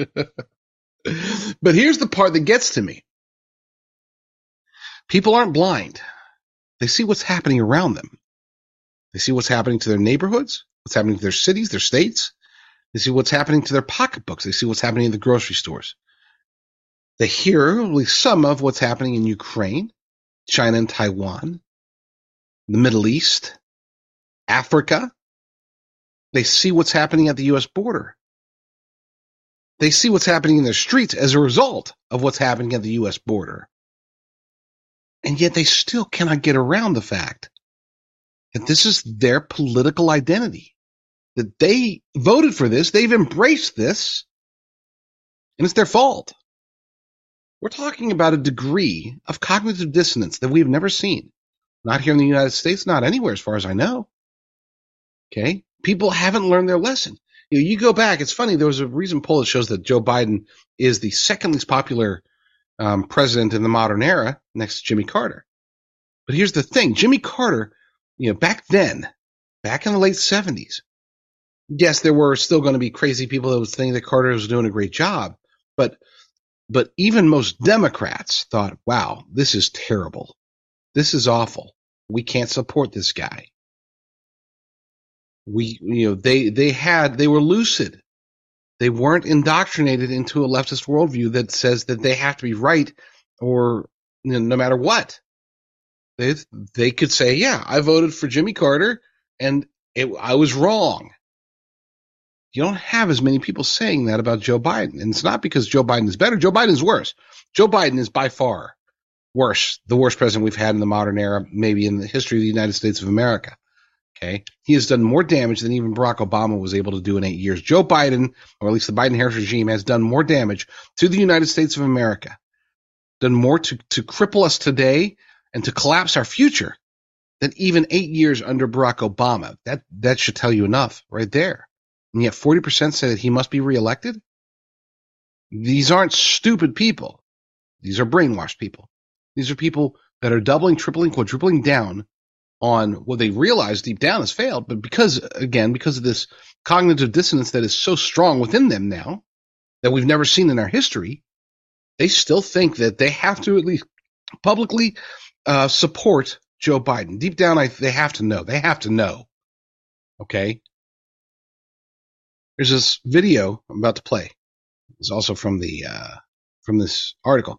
But here's the part that gets to me. People aren't blind. They see what's happening around them. They see what's happening to their neighborhoods, what's happening to their cities, their states. They see what's happening to their pocketbooks. They see what's happening in the grocery stores. They hear at least some of what's happening in Ukraine, China and Taiwan, the Middle East, Africa. They see what's happening at the U.S. border. They see what's happening in their streets as a result of what's happening at the U.S. border. And yet they still cannot get around the fact that this is their political identity. That they voted for this, they've embraced this, and it's their fault. We're talking about a degree of cognitive dissonance that we've never seen. Not here in the United States, not anywhere as far as I know. Okay? People haven't learned their lesson. You go back, it's funny, there was a recent poll that shows that Joe Biden is the second least popular president in the modern era next to Jimmy Carter. But here's the thing, Jimmy Carter, back then, back in the late 70s, yes, there were still going to be crazy people that was thinking that Carter was doing a great job, but even most Democrats thought, wow, this is terrible. This is awful. We can't support this guy. They were lucid. They weren't indoctrinated into a leftist worldview that says that they have to be right or no matter what. They could say, yeah, I voted for Jimmy Carter and I was wrong. You don't have as many people saying that about Joe Biden. And it's not because Joe Biden is better. Joe Biden is worse. Joe Biden is by far worse, the worst president we've had in the modern era, maybe in the history of the United States of America. Okay. He has done more damage than even Barack Obama was able to do in 8 years. Joe Biden, or at least the Biden-Harris regime, has done more damage to the United States of America, done more to cripple us today and to collapse our future than even 8 years under Barack Obama. That should tell you enough right there. And yet 40% say that he must be reelected. These aren't stupid people. These are brainwashed people. These are people that are doubling, tripling, quadrupling down on what they realize deep down has failed. But because of this cognitive dissonance that is so strong within them now that we've never seen in our history, they still think that they have to at least publicly support Joe Biden. Deep down, they have to know. They have to know. Okay? There's this video I'm about to play. It's also from this article,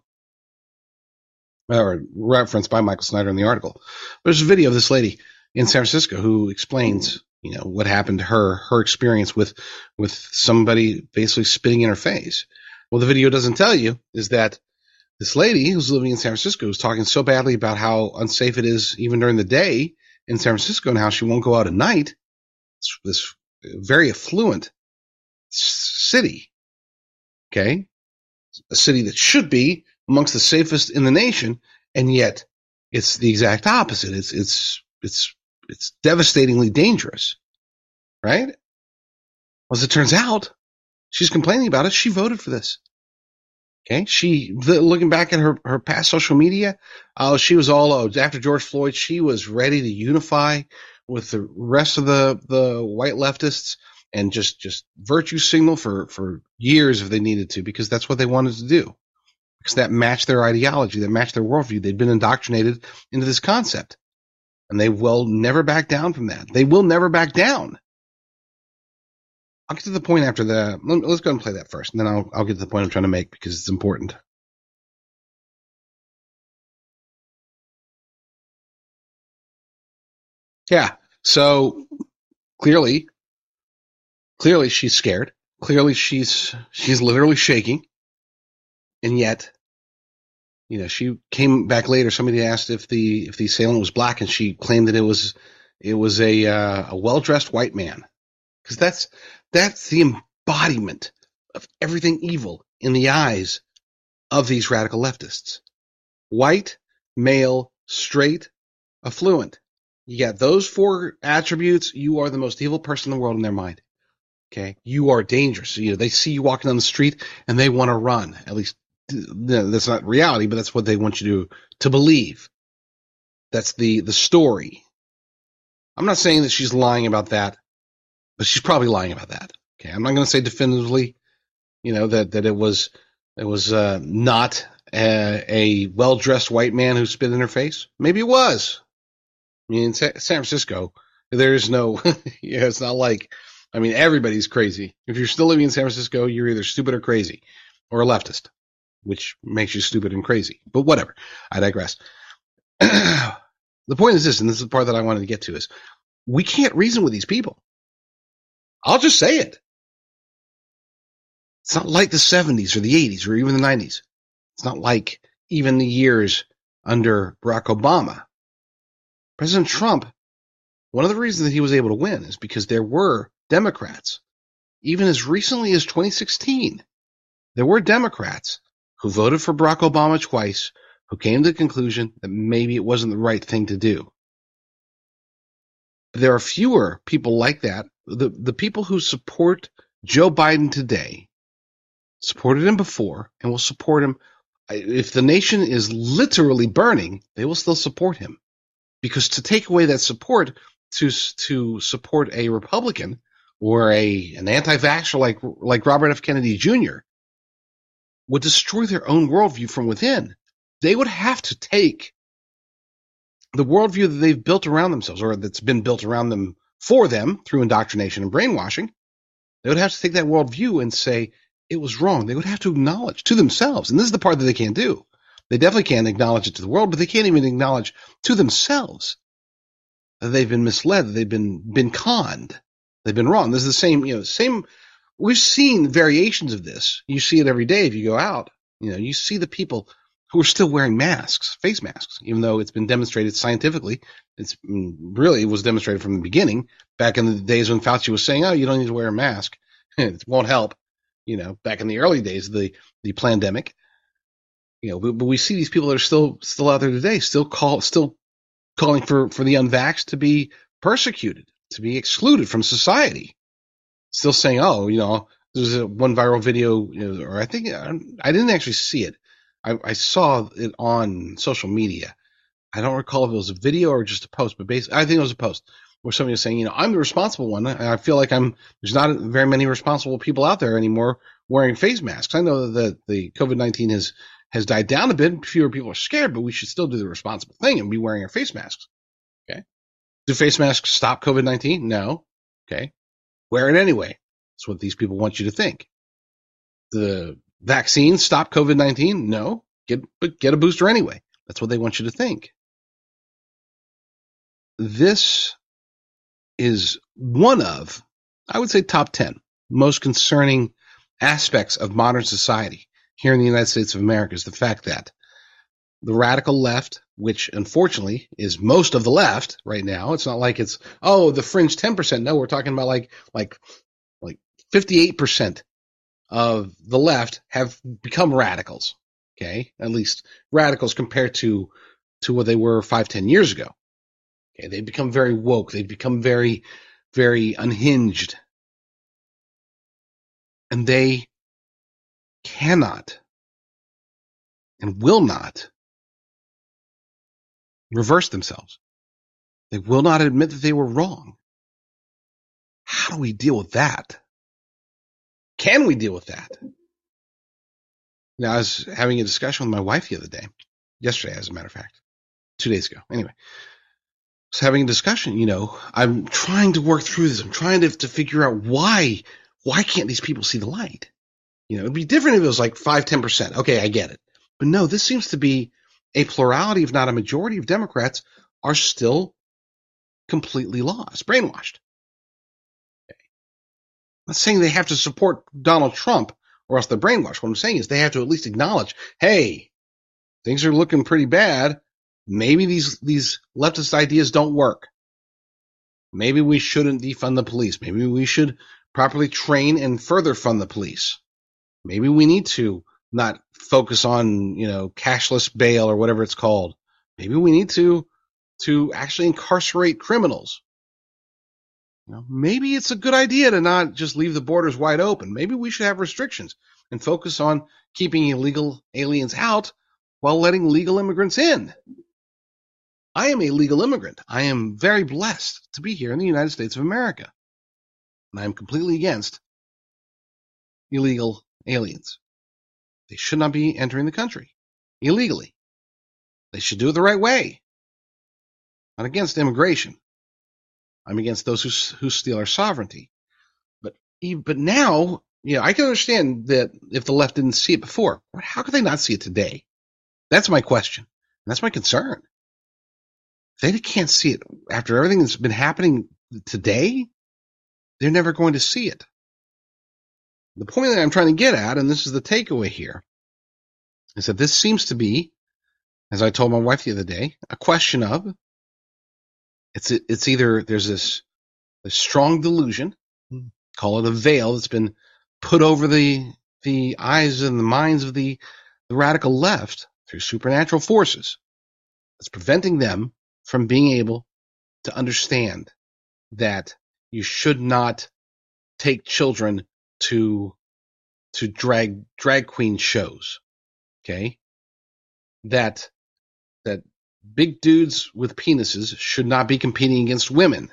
or referenced by Michael Snyder in the article. There's a video of this lady in San Francisco who explains, what happened to her experience with somebody basically spitting in her face. Well, the video doesn't tell you is that this lady who's living in San Francisco was talking so badly about how unsafe it is even during the day in San Francisco and how she won't go out at night. It's this very affluent city, okay? A city that should be amongst the safest in the nation, and yet it's the exact opposite. It's devastatingly dangerous, right? Well, as it turns out, she's complaining about it. She voted for this. Okay, looking back at her past social media, she was after George Floyd. She was ready to unify with the rest of the white leftists and just virtue signal for years if they needed to, because that's what they wanted to do. Because that matched their ideology, that matched their worldview. They'd been indoctrinated into this concept, and they will never back down from that. They will never back down. I'll get to the point after that. Let's go and play that first, and then I'll get to the point I'm trying to make because it's important. Yeah. So clearly she's scared. Clearly she's literally shaking. And yet, she came back later. Somebody asked if the assailant was black, and she claimed that it was a well-dressed white man. Because that's the embodiment of everything evil in the eyes of these radical leftists. White, male, straight, affluent. You got those four attributes, you are the most evil person in the world in their mind. Okay? You are dangerous. They see you walking down the street and they want to run. At least that's not reality, but that's what they want you to believe. That's the story. I'm not saying that she's lying about that, but she's probably lying about that. Okay, I'm not going to say definitively, that it was not a well-dressed white man who spit in her face. Maybe it was. I mean, in San Francisco, there's no, it's not like, everybody's crazy. If you're still living in San Francisco, you're either stupid or crazy, or a leftist, which makes you stupid and crazy. But whatever. I digress. The point is this, and this is the part that I wanted to get to, is we can't reason with these people. I'll just say it. It's not like the 70s or the 80s or even the 90s. It's not like even the years under Barack Obama. President Trump, one of the reasons that he was able to win is because there were Democrats, even as recently as 2016, there were Democrats who voted for Barack Obama twice, who came to the conclusion that maybe it wasn't the right thing to do. But there are fewer people like that the people who support Joe Biden today supported him before and will support him. If the nation is literally burning, they will still support him, because to take away that support to support a Republican or an anti-vaxxer like Robert F. Kennedy Jr. would destroy their own worldview from within. They would have to take the worldview that they've built around themselves, or that's been built around them for them through indoctrination and brainwashing. They would have to take that worldview and say it was wrong. They would have to acknowledge to themselves, and this is the part that they can't do. They definitely can't acknowledge it to the world, but they can't even acknowledge to themselves that they've been misled, that they've been conned, they've been wrong. This is the same. We've seen variations of this. You see it every day if you go out. You see the people who are still wearing masks, face masks, even though it's been demonstrated scientifically. It was demonstrated from the beginning, back in the days when Fauci was saying, "Oh, you don't need to wear a mask; it won't help." Back in the early days of the pandemic. But we see these people that are still out there today, still calling for the unvaxxed to be persecuted, to be excluded from society. Still saying, there's one viral video, or I think I didn't actually see it. I saw it on social media. I don't recall if it was a video or just a post, but basically, I think it was a post where somebody was saying, I'm the responsible one. And I feel like there's not very many responsible people out there anymore wearing face masks. I know that the COVID-19 has died down a bit. Fewer people are scared, but we should still do the responsible thing and be wearing our face masks. Okay. Do face masks stop COVID-19? No. Okay. Wear it anyway. That's what these people want you to think. The vaccines stop COVID-19? No. Get a booster anyway. That's what they want you to think. This is one of, I would say, top 10 most concerning aspects of modern society here in the United States of America, is the fact that the radical left, which unfortunately is most of the left right now, it's not like it's, the fringe 10%. No, we're talking about like 58% of the left have become radicals. Okay. At least radicals compared to what they were 5-10 years ago. Okay. They've become very woke. They've become very, very unhinged. And they cannot and will not reverse themselves. They will not admit that they were wrong. How do we deal with that? Can we deal with that? Now, I was having a discussion with my wife the other day, yesterday, as a matter of fact, 2 days ago. Anyway, I was having a discussion. I'm trying to work through this. I'm trying to figure out why can't these people see the light? It'd be different if it was like 5-10%. Okay, I get it. But no, this seems to be a plurality, if not a majority of Democrats are still completely lost, brainwashed. Okay. I'm not saying they have to support Donald Trump or else they're brainwashed. What I'm saying is they have to at least acknowledge, hey, things are looking pretty bad. Maybe these leftist ideas don't work. Maybe we shouldn't defund the police. Maybe we should properly train and further fund the police. Maybe we need to not focus on, cashless bail or whatever it's called. Maybe we need to actually incarcerate criminals. Maybe it's a good idea to not just leave the borders wide open. Maybe we should have restrictions and focus on keeping illegal aliens out while letting legal immigrants in. I am a legal immigrant. I am very blessed to be here in the United States of America. And I am completely against illegal aliens. They should not be entering the country illegally. They should do it the right way. Not against immigration. I'm against those who steal our sovereignty. But now, I can understand that if the left didn't see it before, how could they not see it today? That's my question. And that's my concern. If they can't see it after everything that's been happening today, they're never going to see it. The point that I'm trying to get at, and this is the takeaway here, is that this seems to be, as I told my wife the other day, a question of, it's either there's this strong delusion, call it a veil, that's been put over the eyes and the minds of the radical left through supernatural forces that's preventing them from being able to understand that you should not take children to drag queen shows. Okay? That big dudes with penises should not be competing against women.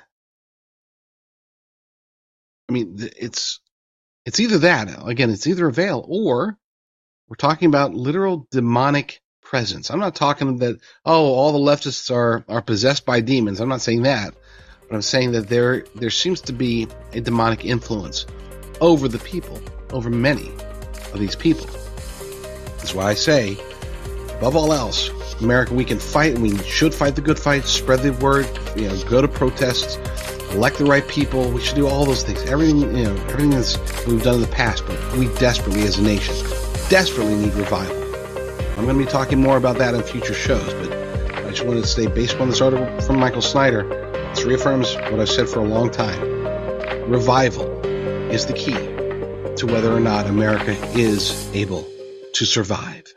I mean, it's either that. Again, it's either a veil, or we're talking about literal demonic presence. I'm not talking that, all the leftists are possessed by demons. I'm not saying that. But I'm saying that there seems to be a demonic influence over the people, over many of these people. That's why I say, above all else, America, we can fight, and we should fight the good fight, spread the word, go to protests, elect the right people. We should do all those things. Everything that we've done in the past, but we desperately, as a nation, desperately need revival. I'm going to be talking more about that in future shows, but I just wanted to stay based upon this article from Michael Snyder. This reaffirms what I've said for a long time. Revival is the key to whether or not America is able to survive.